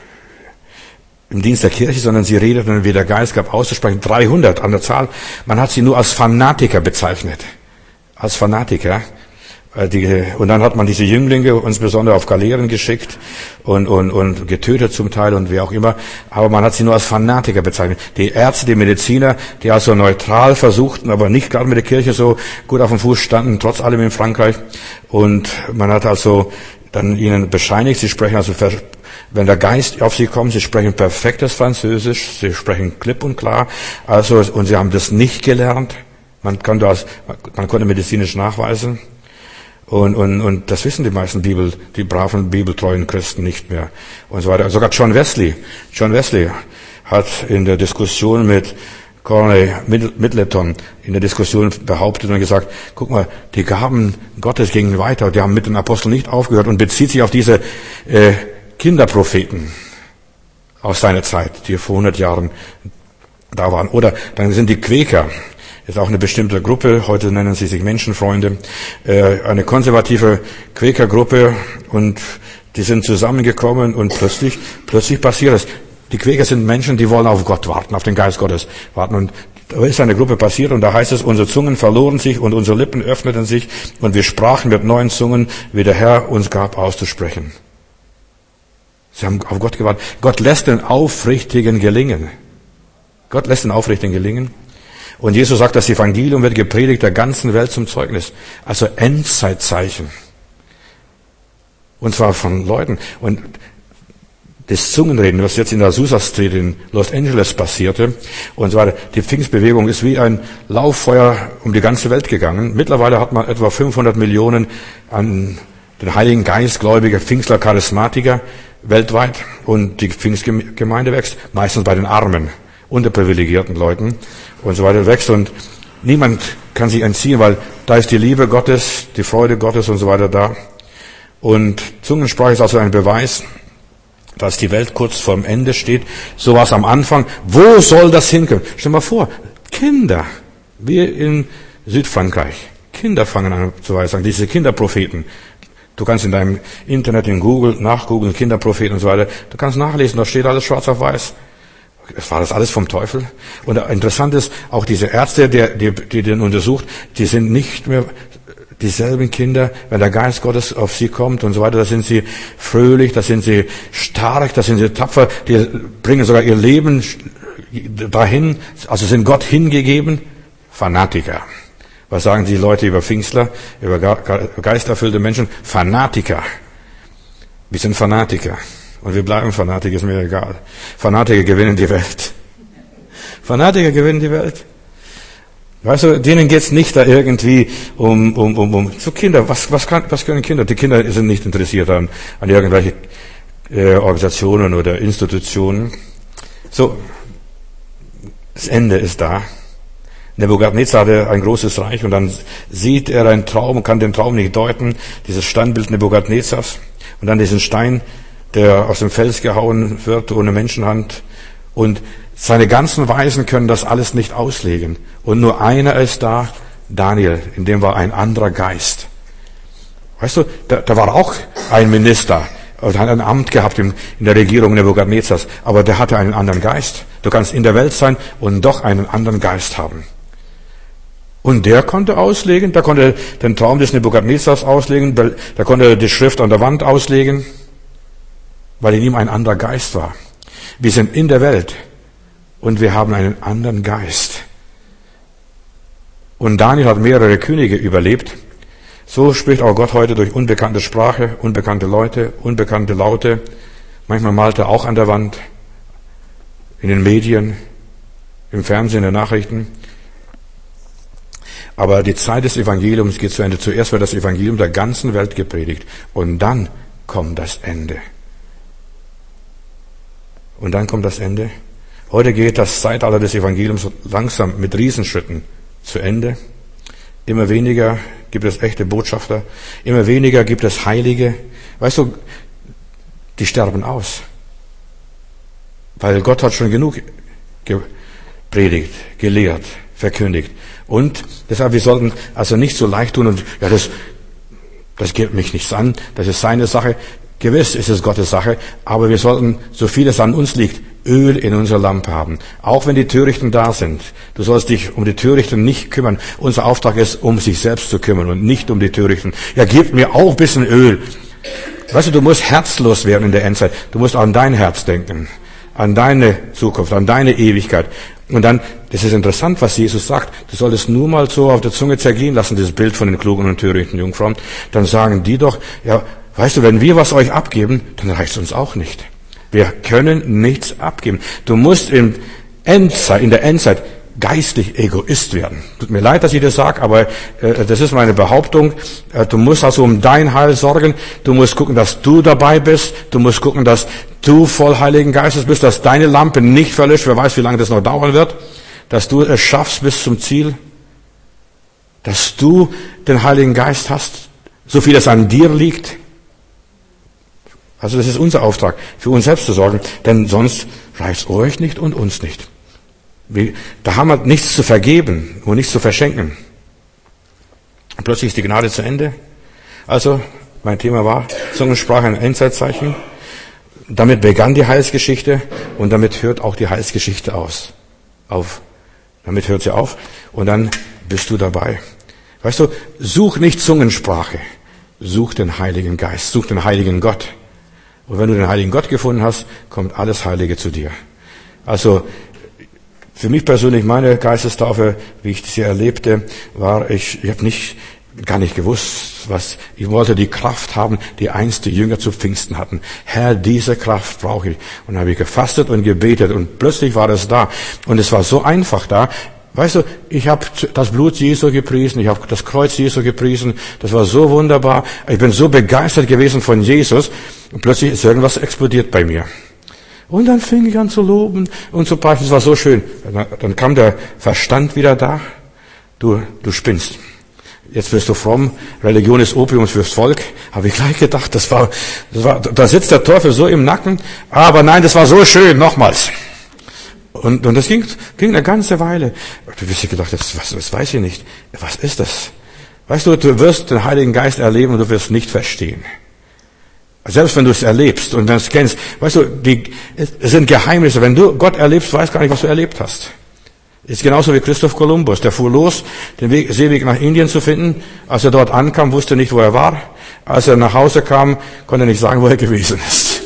im Dienst der Kirche, sondern sie redeten, wie der Geist gab, auszusprechen. dreihundert an der Zahl. Man hat sie nur als Fanatiker bezeichnet. Als Fanatiker. Die, und dann hat man diese Jünglinge insbesondere auf Galeeren geschickt und, und, und getötet zum Teil und wie auch immer. Aber man hat sie nur als Fanatiker bezeichnet. Die Ärzte, die Mediziner, die also neutral versuchten, aber nicht gerade mit der Kirche so gut auf dem Fuß standen, trotz allem in Frankreich. Und man hat also dann ihnen bescheinigt, sie sprechen also Wenn der Geist auf sie kommt, sie sprechen perfektes Französisch, sie sprechen klipp und klar, also, und sie haben das nicht gelernt. Man konnte, das, man konnte medizinisch nachweisen. Und, und, und das wissen die meisten Bibel, die braven, bibeltreuen Christen nicht mehr. Und so weiter. Sogar John Wesley. John Wesley hat in der Diskussion mit Corney Middleton in der Diskussion behauptet und gesagt, guck mal, die Gaben Gottes gingen weiter, die haben mit den Aposteln nicht aufgehört, und bezieht sich auf diese äh, Kinderpropheten aus seiner Zeit, die vor hundert Jahren da waren. Oder dann sind die Quäker, ist auch eine bestimmte Gruppe, heute nennen sie sich Menschenfreunde, äh, eine konservative Quäkergruppe, und die sind zusammengekommen und plötzlich, plötzlich passiert es. Die Quäker sind Menschen, die wollen auf Gott warten, auf den Geist Gottes warten. Und da ist eine Gruppe passiert, und da heißt es, unsere Zungen verloren sich und unsere Lippen öffneten sich und wir sprachen mit neuen Zungen, wie der Herr uns gab auszusprechen. Sie haben auf Gott gewartet. Gott lässt den Aufrichtigen gelingen. Gott lässt den Aufrichtigen gelingen. Und Jesus sagt, das Evangelium wird gepredigt der ganzen Welt zum Zeugnis. Also Endzeitzeichen. Und zwar von Leuten. Und das Zungenreden, was jetzt in der Azusa Street in Los Angeles passierte und so weiter. Die Pfingstbewegung ist wie ein Lauffeuer um die ganze Welt gegangen. Mittlerweile hat man etwa fünfhundert Millionen an den Heiligen Geist gläubige Pfingstler, Charismatiker weltweit, und die Pfingstgemeinde wächst, meistens bei den Armen, unterprivilegierten Leuten und so weiter wächst, und niemand kann sich entziehen, weil da ist die Liebe Gottes, die Freude Gottes und so weiter da. Und Zungensprache ist also ein Beweis, dass die Welt kurz vorm Ende steht. So war es am Anfang. Wo soll das hinkommen? Stell dir mal vor, Kinder, wie in Südfrankreich. Kinder fangen an zu weisen, diese Kinderpropheten. Du kannst in deinem Internet, in Google, nachgoogeln, Kinderpropheten und so weiter. Du kannst nachlesen, da steht alles schwarz auf weiß. Es war das alles vom Teufel. Und interessant ist, auch diese Ärzte, die, die, die den untersucht, die sind nicht mehr dieselben Kinder, wenn der Geist Gottes auf sie kommt und so weiter, da sind sie fröhlich, da sind sie stark, da sind sie tapfer, die bringen sogar ihr Leben dahin, also sind Gott hingegeben. Fanatiker. Was sagen die Leute über Pfingstler, über geisterfüllte Menschen? Fanatiker. Wir sind Fanatiker. Und wir bleiben Fanatiker, ist mir egal. Fanatiker gewinnen die Welt. Fanatiker gewinnen die Welt. Weißt du, denen geht's nicht da irgendwie um, um, um, um, so Kinder, was, was kann, was können Kinder? Die Kinder sind nicht interessiert an, an irgendwelche, äh, Organisationen oder Institutionen. So, das Ende ist da. Nebukadnezar hatte ein großes Reich, und dann sieht er einen Traum und kann den Traum nicht deuten, dieses Standbild Nebukadnezars, und dann diesen Stein, der aus dem Fels gehauen wird ohne Menschenhand, und seine ganzen Weisen können das alles nicht auslegen. Und nur einer ist da, Daniel, in dem war ein anderer Geist. Weißt du, da, da war auch ein Minister, und hat ein Amt gehabt in, in der Regierung Nebukadnezars, aber der hatte einen anderen Geist. Du kannst in der Welt sein und doch einen anderen Geist haben. Und der konnte auslegen, der konnte den Traum des Nebukadnezars auslegen, der konnte die Schrift an der Wand auslegen, weil in ihm ein anderer Geist war. Wir sind in der Welt und wir haben einen anderen Geist. Und Daniel hat mehrere Könige überlebt. So spricht auch Gott heute durch unbekannte Sprache, unbekannte Leute, unbekannte Laute. Manchmal malt er auch an der Wand, in den Medien, im Fernsehen, in den Nachrichten. Aber die Zeit des Evangeliums geht zu Ende. Zuerst wird das Evangelium der ganzen Welt gepredigt. Und dann kommt das Ende. Und dann kommt das Ende. Heute geht das Zeitalter des Evangeliums langsam mit Riesenschritten zu Ende. Immer weniger gibt es echte Botschafter. Immer weniger gibt es Heilige. Weißt du, die sterben aus. Weil Gott hat schon genug gepredigt, gelehrt, verkündigt. Und deshalb, wir sollten also nicht so leicht tun und, ja, das, das geht mich nichts an, das ist seine Sache. Gewiss ist es Gottes Sache, aber wir sollten, so viel es an uns liegt, Öl in unserer Lampe haben. Auch wenn die Törichten da sind. Du sollst dich um die Törichten nicht kümmern. Unser Auftrag ist, um sich selbst zu kümmern und nicht um die Törichten. Ja, gib mir auch ein bisschen Öl. Weißt du, du musst herzlos werden in der Endzeit. Du musst an dein Herz denken. An deine Zukunft, an deine Ewigkeit. Und dann, das ist interessant, was Jesus sagt. Du solltest nur mal so auf der Zunge zergehen lassen, dieses Bild von den klugen und törichten Jungfrauen. Dann sagen die doch, ja, weißt du, wenn wir was euch abgeben, dann reicht es uns auch nicht. Wir können nichts abgeben. Du musst in, Endzeit, in der Endzeit geistlich Egoist werden. Tut mir leid, dass ich das sage, aber äh, das ist meine Behauptung. Äh, du musst also um dein Heil sorgen. Du musst gucken, dass du dabei bist. Du musst gucken, dass du voll Heiligen Geistes bist, dass deine Lampe nicht verlöscht. Wer weiß, wie lange das noch dauern wird. Dass du es schaffst bis zum Ziel. Dass du den Heiligen Geist hast, so viel es an dir liegt. Also das ist unser Auftrag, für uns selbst zu sorgen, denn sonst reicht's euch nicht und uns nicht. Da haben wir nichts zu vergeben und nichts zu verschenken. Und plötzlich ist die Gnade zu Ende. Also, mein Thema war Zungensprache, ein Endzeitzeichen. Damit begann die Heilsgeschichte und damit hört auch die Heilsgeschichte aus. Auf. Damit hört sie auf und dann bist du dabei. Weißt du, such nicht Zungensprache, such den Heiligen Geist, such den Heiligen Gott. Und wenn du den Heiligen Gott gefunden hast, kommt alles Heilige zu dir. Also, für mich persönlich, meine Geistestaufe, wie ich sie erlebte, war, ich, ich habe nicht, gar nicht gewusst, was, ich wollte die Kraft haben, die einst die Jünger zu Pfingsten hatten. Herr, diese Kraft brauche ich. Und dann habe ich gefastet und gebetet und plötzlich war es da. Und es war so einfach da. Weißt du, ich habe das Blut Jesu gepriesen, ich habe das Kreuz Jesu gepriesen, das war so wunderbar. Ich bin so begeistert gewesen von Jesus und plötzlich ist irgendwas explodiert bei mir. Und dann fing ich an zu loben und zu preisen. Es war so schön. Dann kam der Verstand wieder da. Du, du spinnst. Jetzt wirst du fromm. Religion ist Opium fürs Volk. Habe ich gleich gedacht. Das war, das war, da sitzt der Teufel so im Nacken. Aber nein, das war so schön. Nochmals. Und, und das ging, ging eine ganze Weile. Du wirst dir gedacht, das, was, das weiß ich nicht. Was ist das? Weißt du, du wirst den Heiligen Geist erleben und du wirst nicht verstehen. Selbst wenn du es erlebst und wenn du es kennst, weißt du, die, es sind Geheimnisse. Wenn du Gott erlebst, weißt gar nicht, was du erlebt hast. Ist genauso wie Christoph Kolumbus. Der fuhr los, den Weg, Seeweg nach Indien zu finden. Als er dort ankam, wusste nicht, wo er war. Als er nach Hause kam, konnte er nicht sagen, wo er gewesen ist.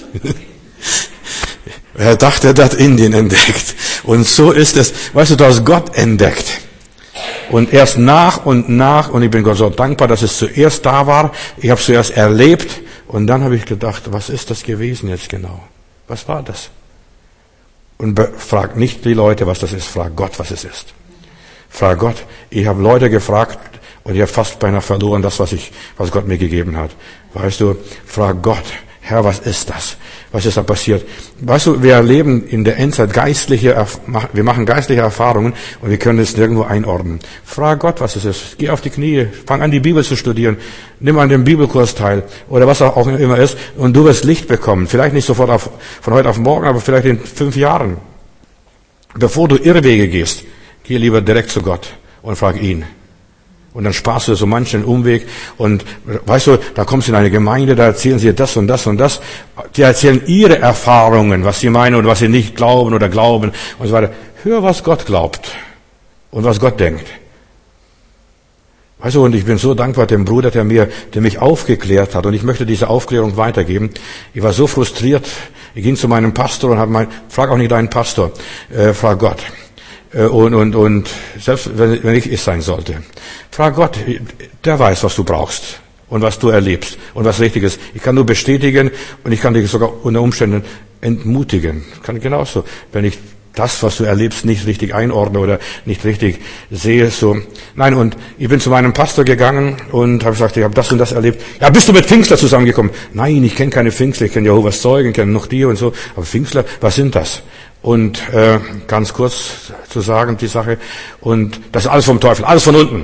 Er dachte, er hat Indien entdeckt. Und so ist es. Weißt du, du hast Gott entdeckt. Und erst nach und nach, und ich bin Gott so dankbar, dass es zuerst da war. Ich habe es zuerst erlebt. Und dann habe ich gedacht, was ist das gewesen jetzt genau? Was war das? Und frag nicht die Leute, was das ist. Frag Gott, was es ist. Frag Gott. Ich habe Leute gefragt und ich habe fast beinahe verloren, das, was ich, was Gott mir gegeben hat. Weißt du, frag Gott. Herr, was ist das? Was ist da passiert? Weißt du, wir erleben in der Endzeit geistliche, wir machen geistliche Erfahrungen und wir können es nirgendwo einordnen. Frag Gott, was es ist. Geh auf die Knie, fang an, die Bibel zu studieren. Nimm an dem Bibelkurs teil oder was auch immer ist und du wirst Licht bekommen. Vielleicht nicht sofort auf, von heute auf morgen, aber vielleicht in fünf Jahren. Bevor du Irrwege gehst, geh lieber direkt zu Gott und frag ihn. Und dann sparst du so manchen Umweg. Und weißt du, da kommst du in eine Gemeinde, da erzählen sie das und das und das. Die erzählen ihre Erfahrungen, was sie meinen und was sie nicht glauben oder glauben und so weiter. Hör, was Gott glaubt und was Gott denkt. Weißt du, und ich bin so dankbar dem Bruder, der mir, der mich aufgeklärt hat. Und ich möchte diese Aufklärung weitergeben. Ich war so frustriert. Ich ging zu meinem Pastor und habe mein, frag auch nicht deinen Pastor, äh, frag Gott. Und, und, und selbst wenn, wenn ich es sein sollte. Frag Gott, der weiß, was du brauchst und was du erlebst und was richtig ist. Ich kann nur bestätigen und ich kann dich sogar unter Umständen entmutigen. Kann genauso, wenn ich das, was du erlebst, nicht richtig einordne oder nicht richtig sehe. So, nein, und ich bin zu meinem Pastor gegangen und habe gesagt, ich habe das und das erlebt. Ja, bist du mit Pfingstler zusammengekommen? Nein, ich kenne keine Pfingstler, ich kenne Jehovas Zeugen, ich kenne noch die und so. Aber Pfingstler, was sind das? Und äh, ganz kurz zu sagen, die Sache, und das ist alles vom Teufel, alles von unten.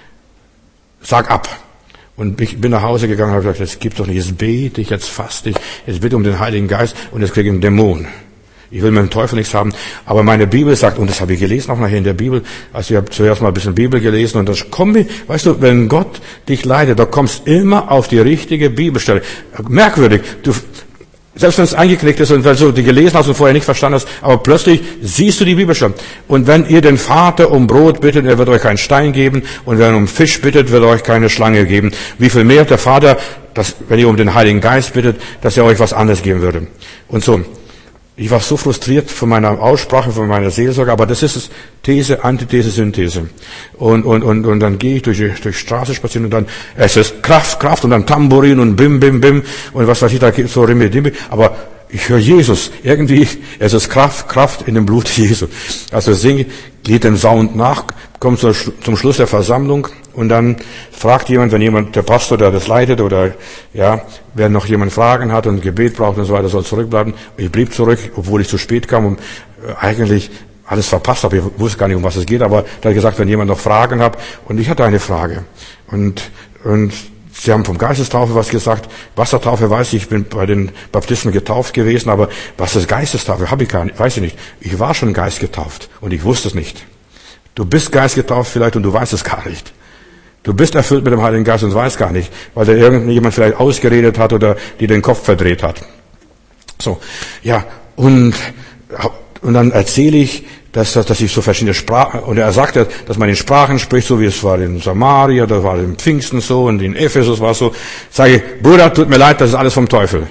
Sag ab. Und ich bin nach Hause gegangen und habe gesagt, das gibt's doch nicht, jetzt bete ich, jetzt faste ich, jetzt bitte um den Heiligen Geist und jetzt kriege ich einen Dämon. Ich will mit dem Teufel nichts haben, aber meine Bibel sagt, und das habe ich gelesen auch nachher in der Bibel, also ich habe zuerst mal ein bisschen Bibel gelesen und das kommt, weißt du, wenn Gott dich leitet, da kommst immer auf die richtige Bibelstelle. Merkwürdig, du, selbst wenn es eingeknickt ist und wenn du die gelesen hast und vorher nicht verstanden hast, aber plötzlich siehst du die Bibelstelle. Und wenn ihr den Vater um Brot bittet, er wird euch keinen Stein geben, und wenn ihr um Fisch bittet, wird er euch keine Schlange geben. Wie viel mehr der Vater, dass, wenn ihr um den Heiligen Geist bittet, dass er euch was anderes geben würde. Und so. ich war so frustriert von meiner Aussprache, von meiner Seelsorge, aber das ist es, These, Antithese, Synthese. Und, und, und, und dann gehe ich durch die, durch die Straße spazieren und dann, es ist Kraft, Kraft und dann Tambourin und Bim, Bim, Bim und was weiß ich, da gibt so Rimmi, Dimmi, aber ich höre Jesus. Irgendwie, es ist Kraft, Kraft in dem Blut Jesu. Also singe, geht dem Sound nach, kommt zum, zum Schluss der Versammlung und dann fragt jemand, wenn jemand, der Pastor, der das leitet oder, ja, wer noch jemand Fragen hat und Gebet braucht und so weiter, soll zurückbleiben. Ich blieb zurück, obwohl ich zu spät kam und eigentlich alles verpasst habe. Ich wusste gar nicht, um was es geht, aber da hat gesagt, wenn jemand noch Fragen hat, und ich hatte eine Frage. Und, und, Sie haben vom Geistestaufe was gesagt. Wassertaufe weiß ich, ich bin bei den Baptisten getauft gewesen, aber was ist Geistestaufe? Habe ich gar nicht, weiß ich nicht. Ich war schon Geist getauft und ich wusste es nicht. Du bist Geist getauft vielleicht und du weißt es gar nicht. Du bist erfüllt mit dem Heiligen Geist und weißt gar nicht, weil da irgendjemand vielleicht ausgeredet hat oder dir den Kopf verdreht hat. So, ja, und, und dann erzähle ich, dass, dass, dass ich so verschiedene Sprachen, und er sagte, dass man in Sprachen spricht, so wie es war in Samaria, da war in Pfingsten so, und in Ephesus war es so. Sage ich, Bruder, tut mir leid, das ist alles vom Teufel.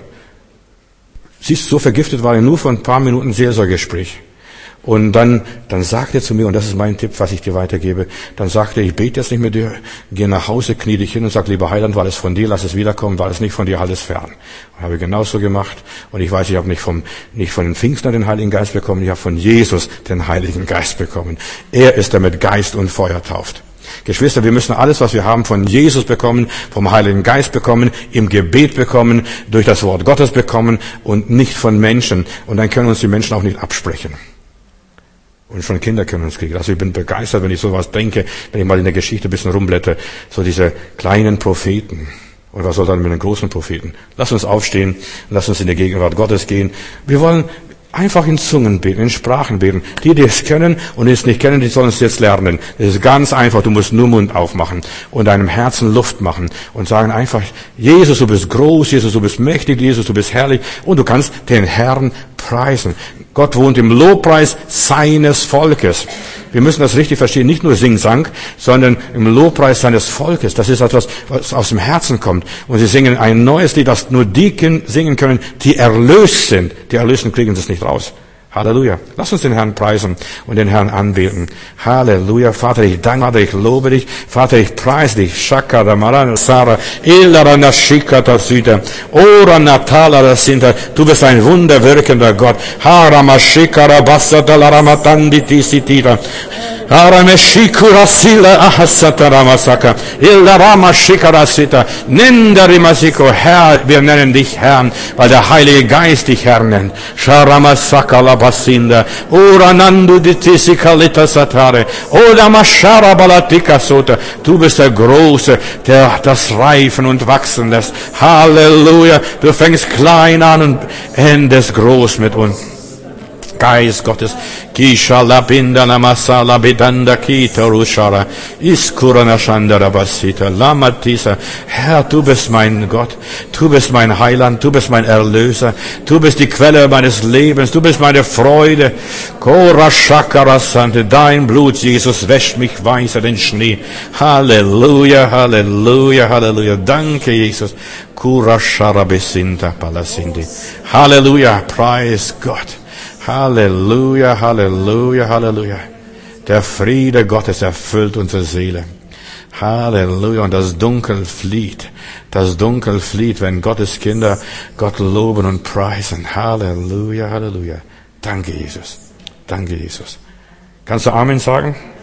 Siehst du, so vergiftet war er nur von ein paar Minuten Seelsorgegespräch. Und dann, dann sagt er zu mir, und das ist mein Tipp, was ich dir weitergebe, dann sagt er, ich bete jetzt nicht mit dir, geh nach Hause, knie dich hin und sag, lieber Heiland, weil es von dir, lass es wiederkommen, weil es nicht von dir, alles fern. Und habe ich genauso gemacht. Und ich weiß, ich habe nicht vom, nicht von den Pfingstern den Heiligen Geist bekommen, ich habe von Jesus den Heiligen Geist bekommen. Er ist der mit Geist und Feuer tauft. Geschwister, wir müssen alles, was wir haben, von Jesus bekommen, vom Heiligen Geist bekommen, im Gebet bekommen, durch das Wort Gottes bekommen und nicht von Menschen. Und dann können uns die Menschen auch nicht absprechen. Und schon Kinder können uns kriegen. Also ich bin begeistert, wenn ich sowas denke, wenn ich mal in der Geschichte ein bisschen rumblätter, so diese kleinen Propheten. Und was soll dann mit den großen Propheten? Lass uns aufstehen, lass uns in die Gegenwart Gottes gehen. Wir wollen einfach in Zungen beten, in Sprachen beten. Die, die es können und die es nicht kennen, die sollen es jetzt lernen. Das ist ganz einfach. Du musst nur Mund aufmachen und deinem Herzen Luft machen und sagen einfach, Jesus, du bist groß, Jesus, du bist mächtig, Jesus, du bist herrlich und du kannst den Herrn preisen. Gott wohnt im Lobpreis seines Volkes. Wir müssen das richtig verstehen, nicht nur Singsang, sondern im Lobpreis seines Volkes. Das ist etwas, was aus dem Herzen kommt. Und sie singen ein neues Lied, das nur die singen können, die erlöst sind. Die Erlösten kriegen es nicht raus. Halleluja. Lass uns den Herrn preisen und den Herrn anbeten. Halleluja. Vater, ich danke, Vater, ich lobe dich. Vater, ich preise dich. Shakara Marana Sara, Illarana Shikata Süda, Ora Natala da Sinta. Du bist ein wunderwirkender Gott. Harama Shikara Basata Laramatandi Tisitira. Harameshikura Sila Ahasataramasaka. Illarama Shikara Sita. Nendarimasiko. Herr, wir nennen dich Herrn, weil der Heilige Geist dich Herr nennt. Sharamasaka Labasinda. Ora Nandu Ditisikalita Satare. Oda Mashara Balatika Sota. Du bist der Große, der das reifen und wachsen lässt. Halleluja. Du fängst klein an und endest groß mit uns. Geist Gottes, Kisha labinda namasa labidanda kita rushara, iskurana shandara basita, lamatisa. Herr, du bist mein Gott, du bist mein Heiland, du bist mein Erlöser, du bist die Quelle meines Lebens, du bist meine Freude. Kora shakara sante, dein Blut, Jesus, wäscht mich weißer den Schnee. Halleluja, Halleluja, Halleluja. Danke, Jesus. Kura sharabesinta palasindi. Halleluja, preis Gott. Halleluja, Halleluja, Halleluja. Der Friede Gottes erfüllt unsere Seele. Halleluja. Und das Dunkel flieht. Das Dunkel flieht, wenn Gottes Kinder Gott loben und preisen. Halleluja, Halleluja. Danke, Jesus. Danke, Jesus. Kannst du Amen sagen?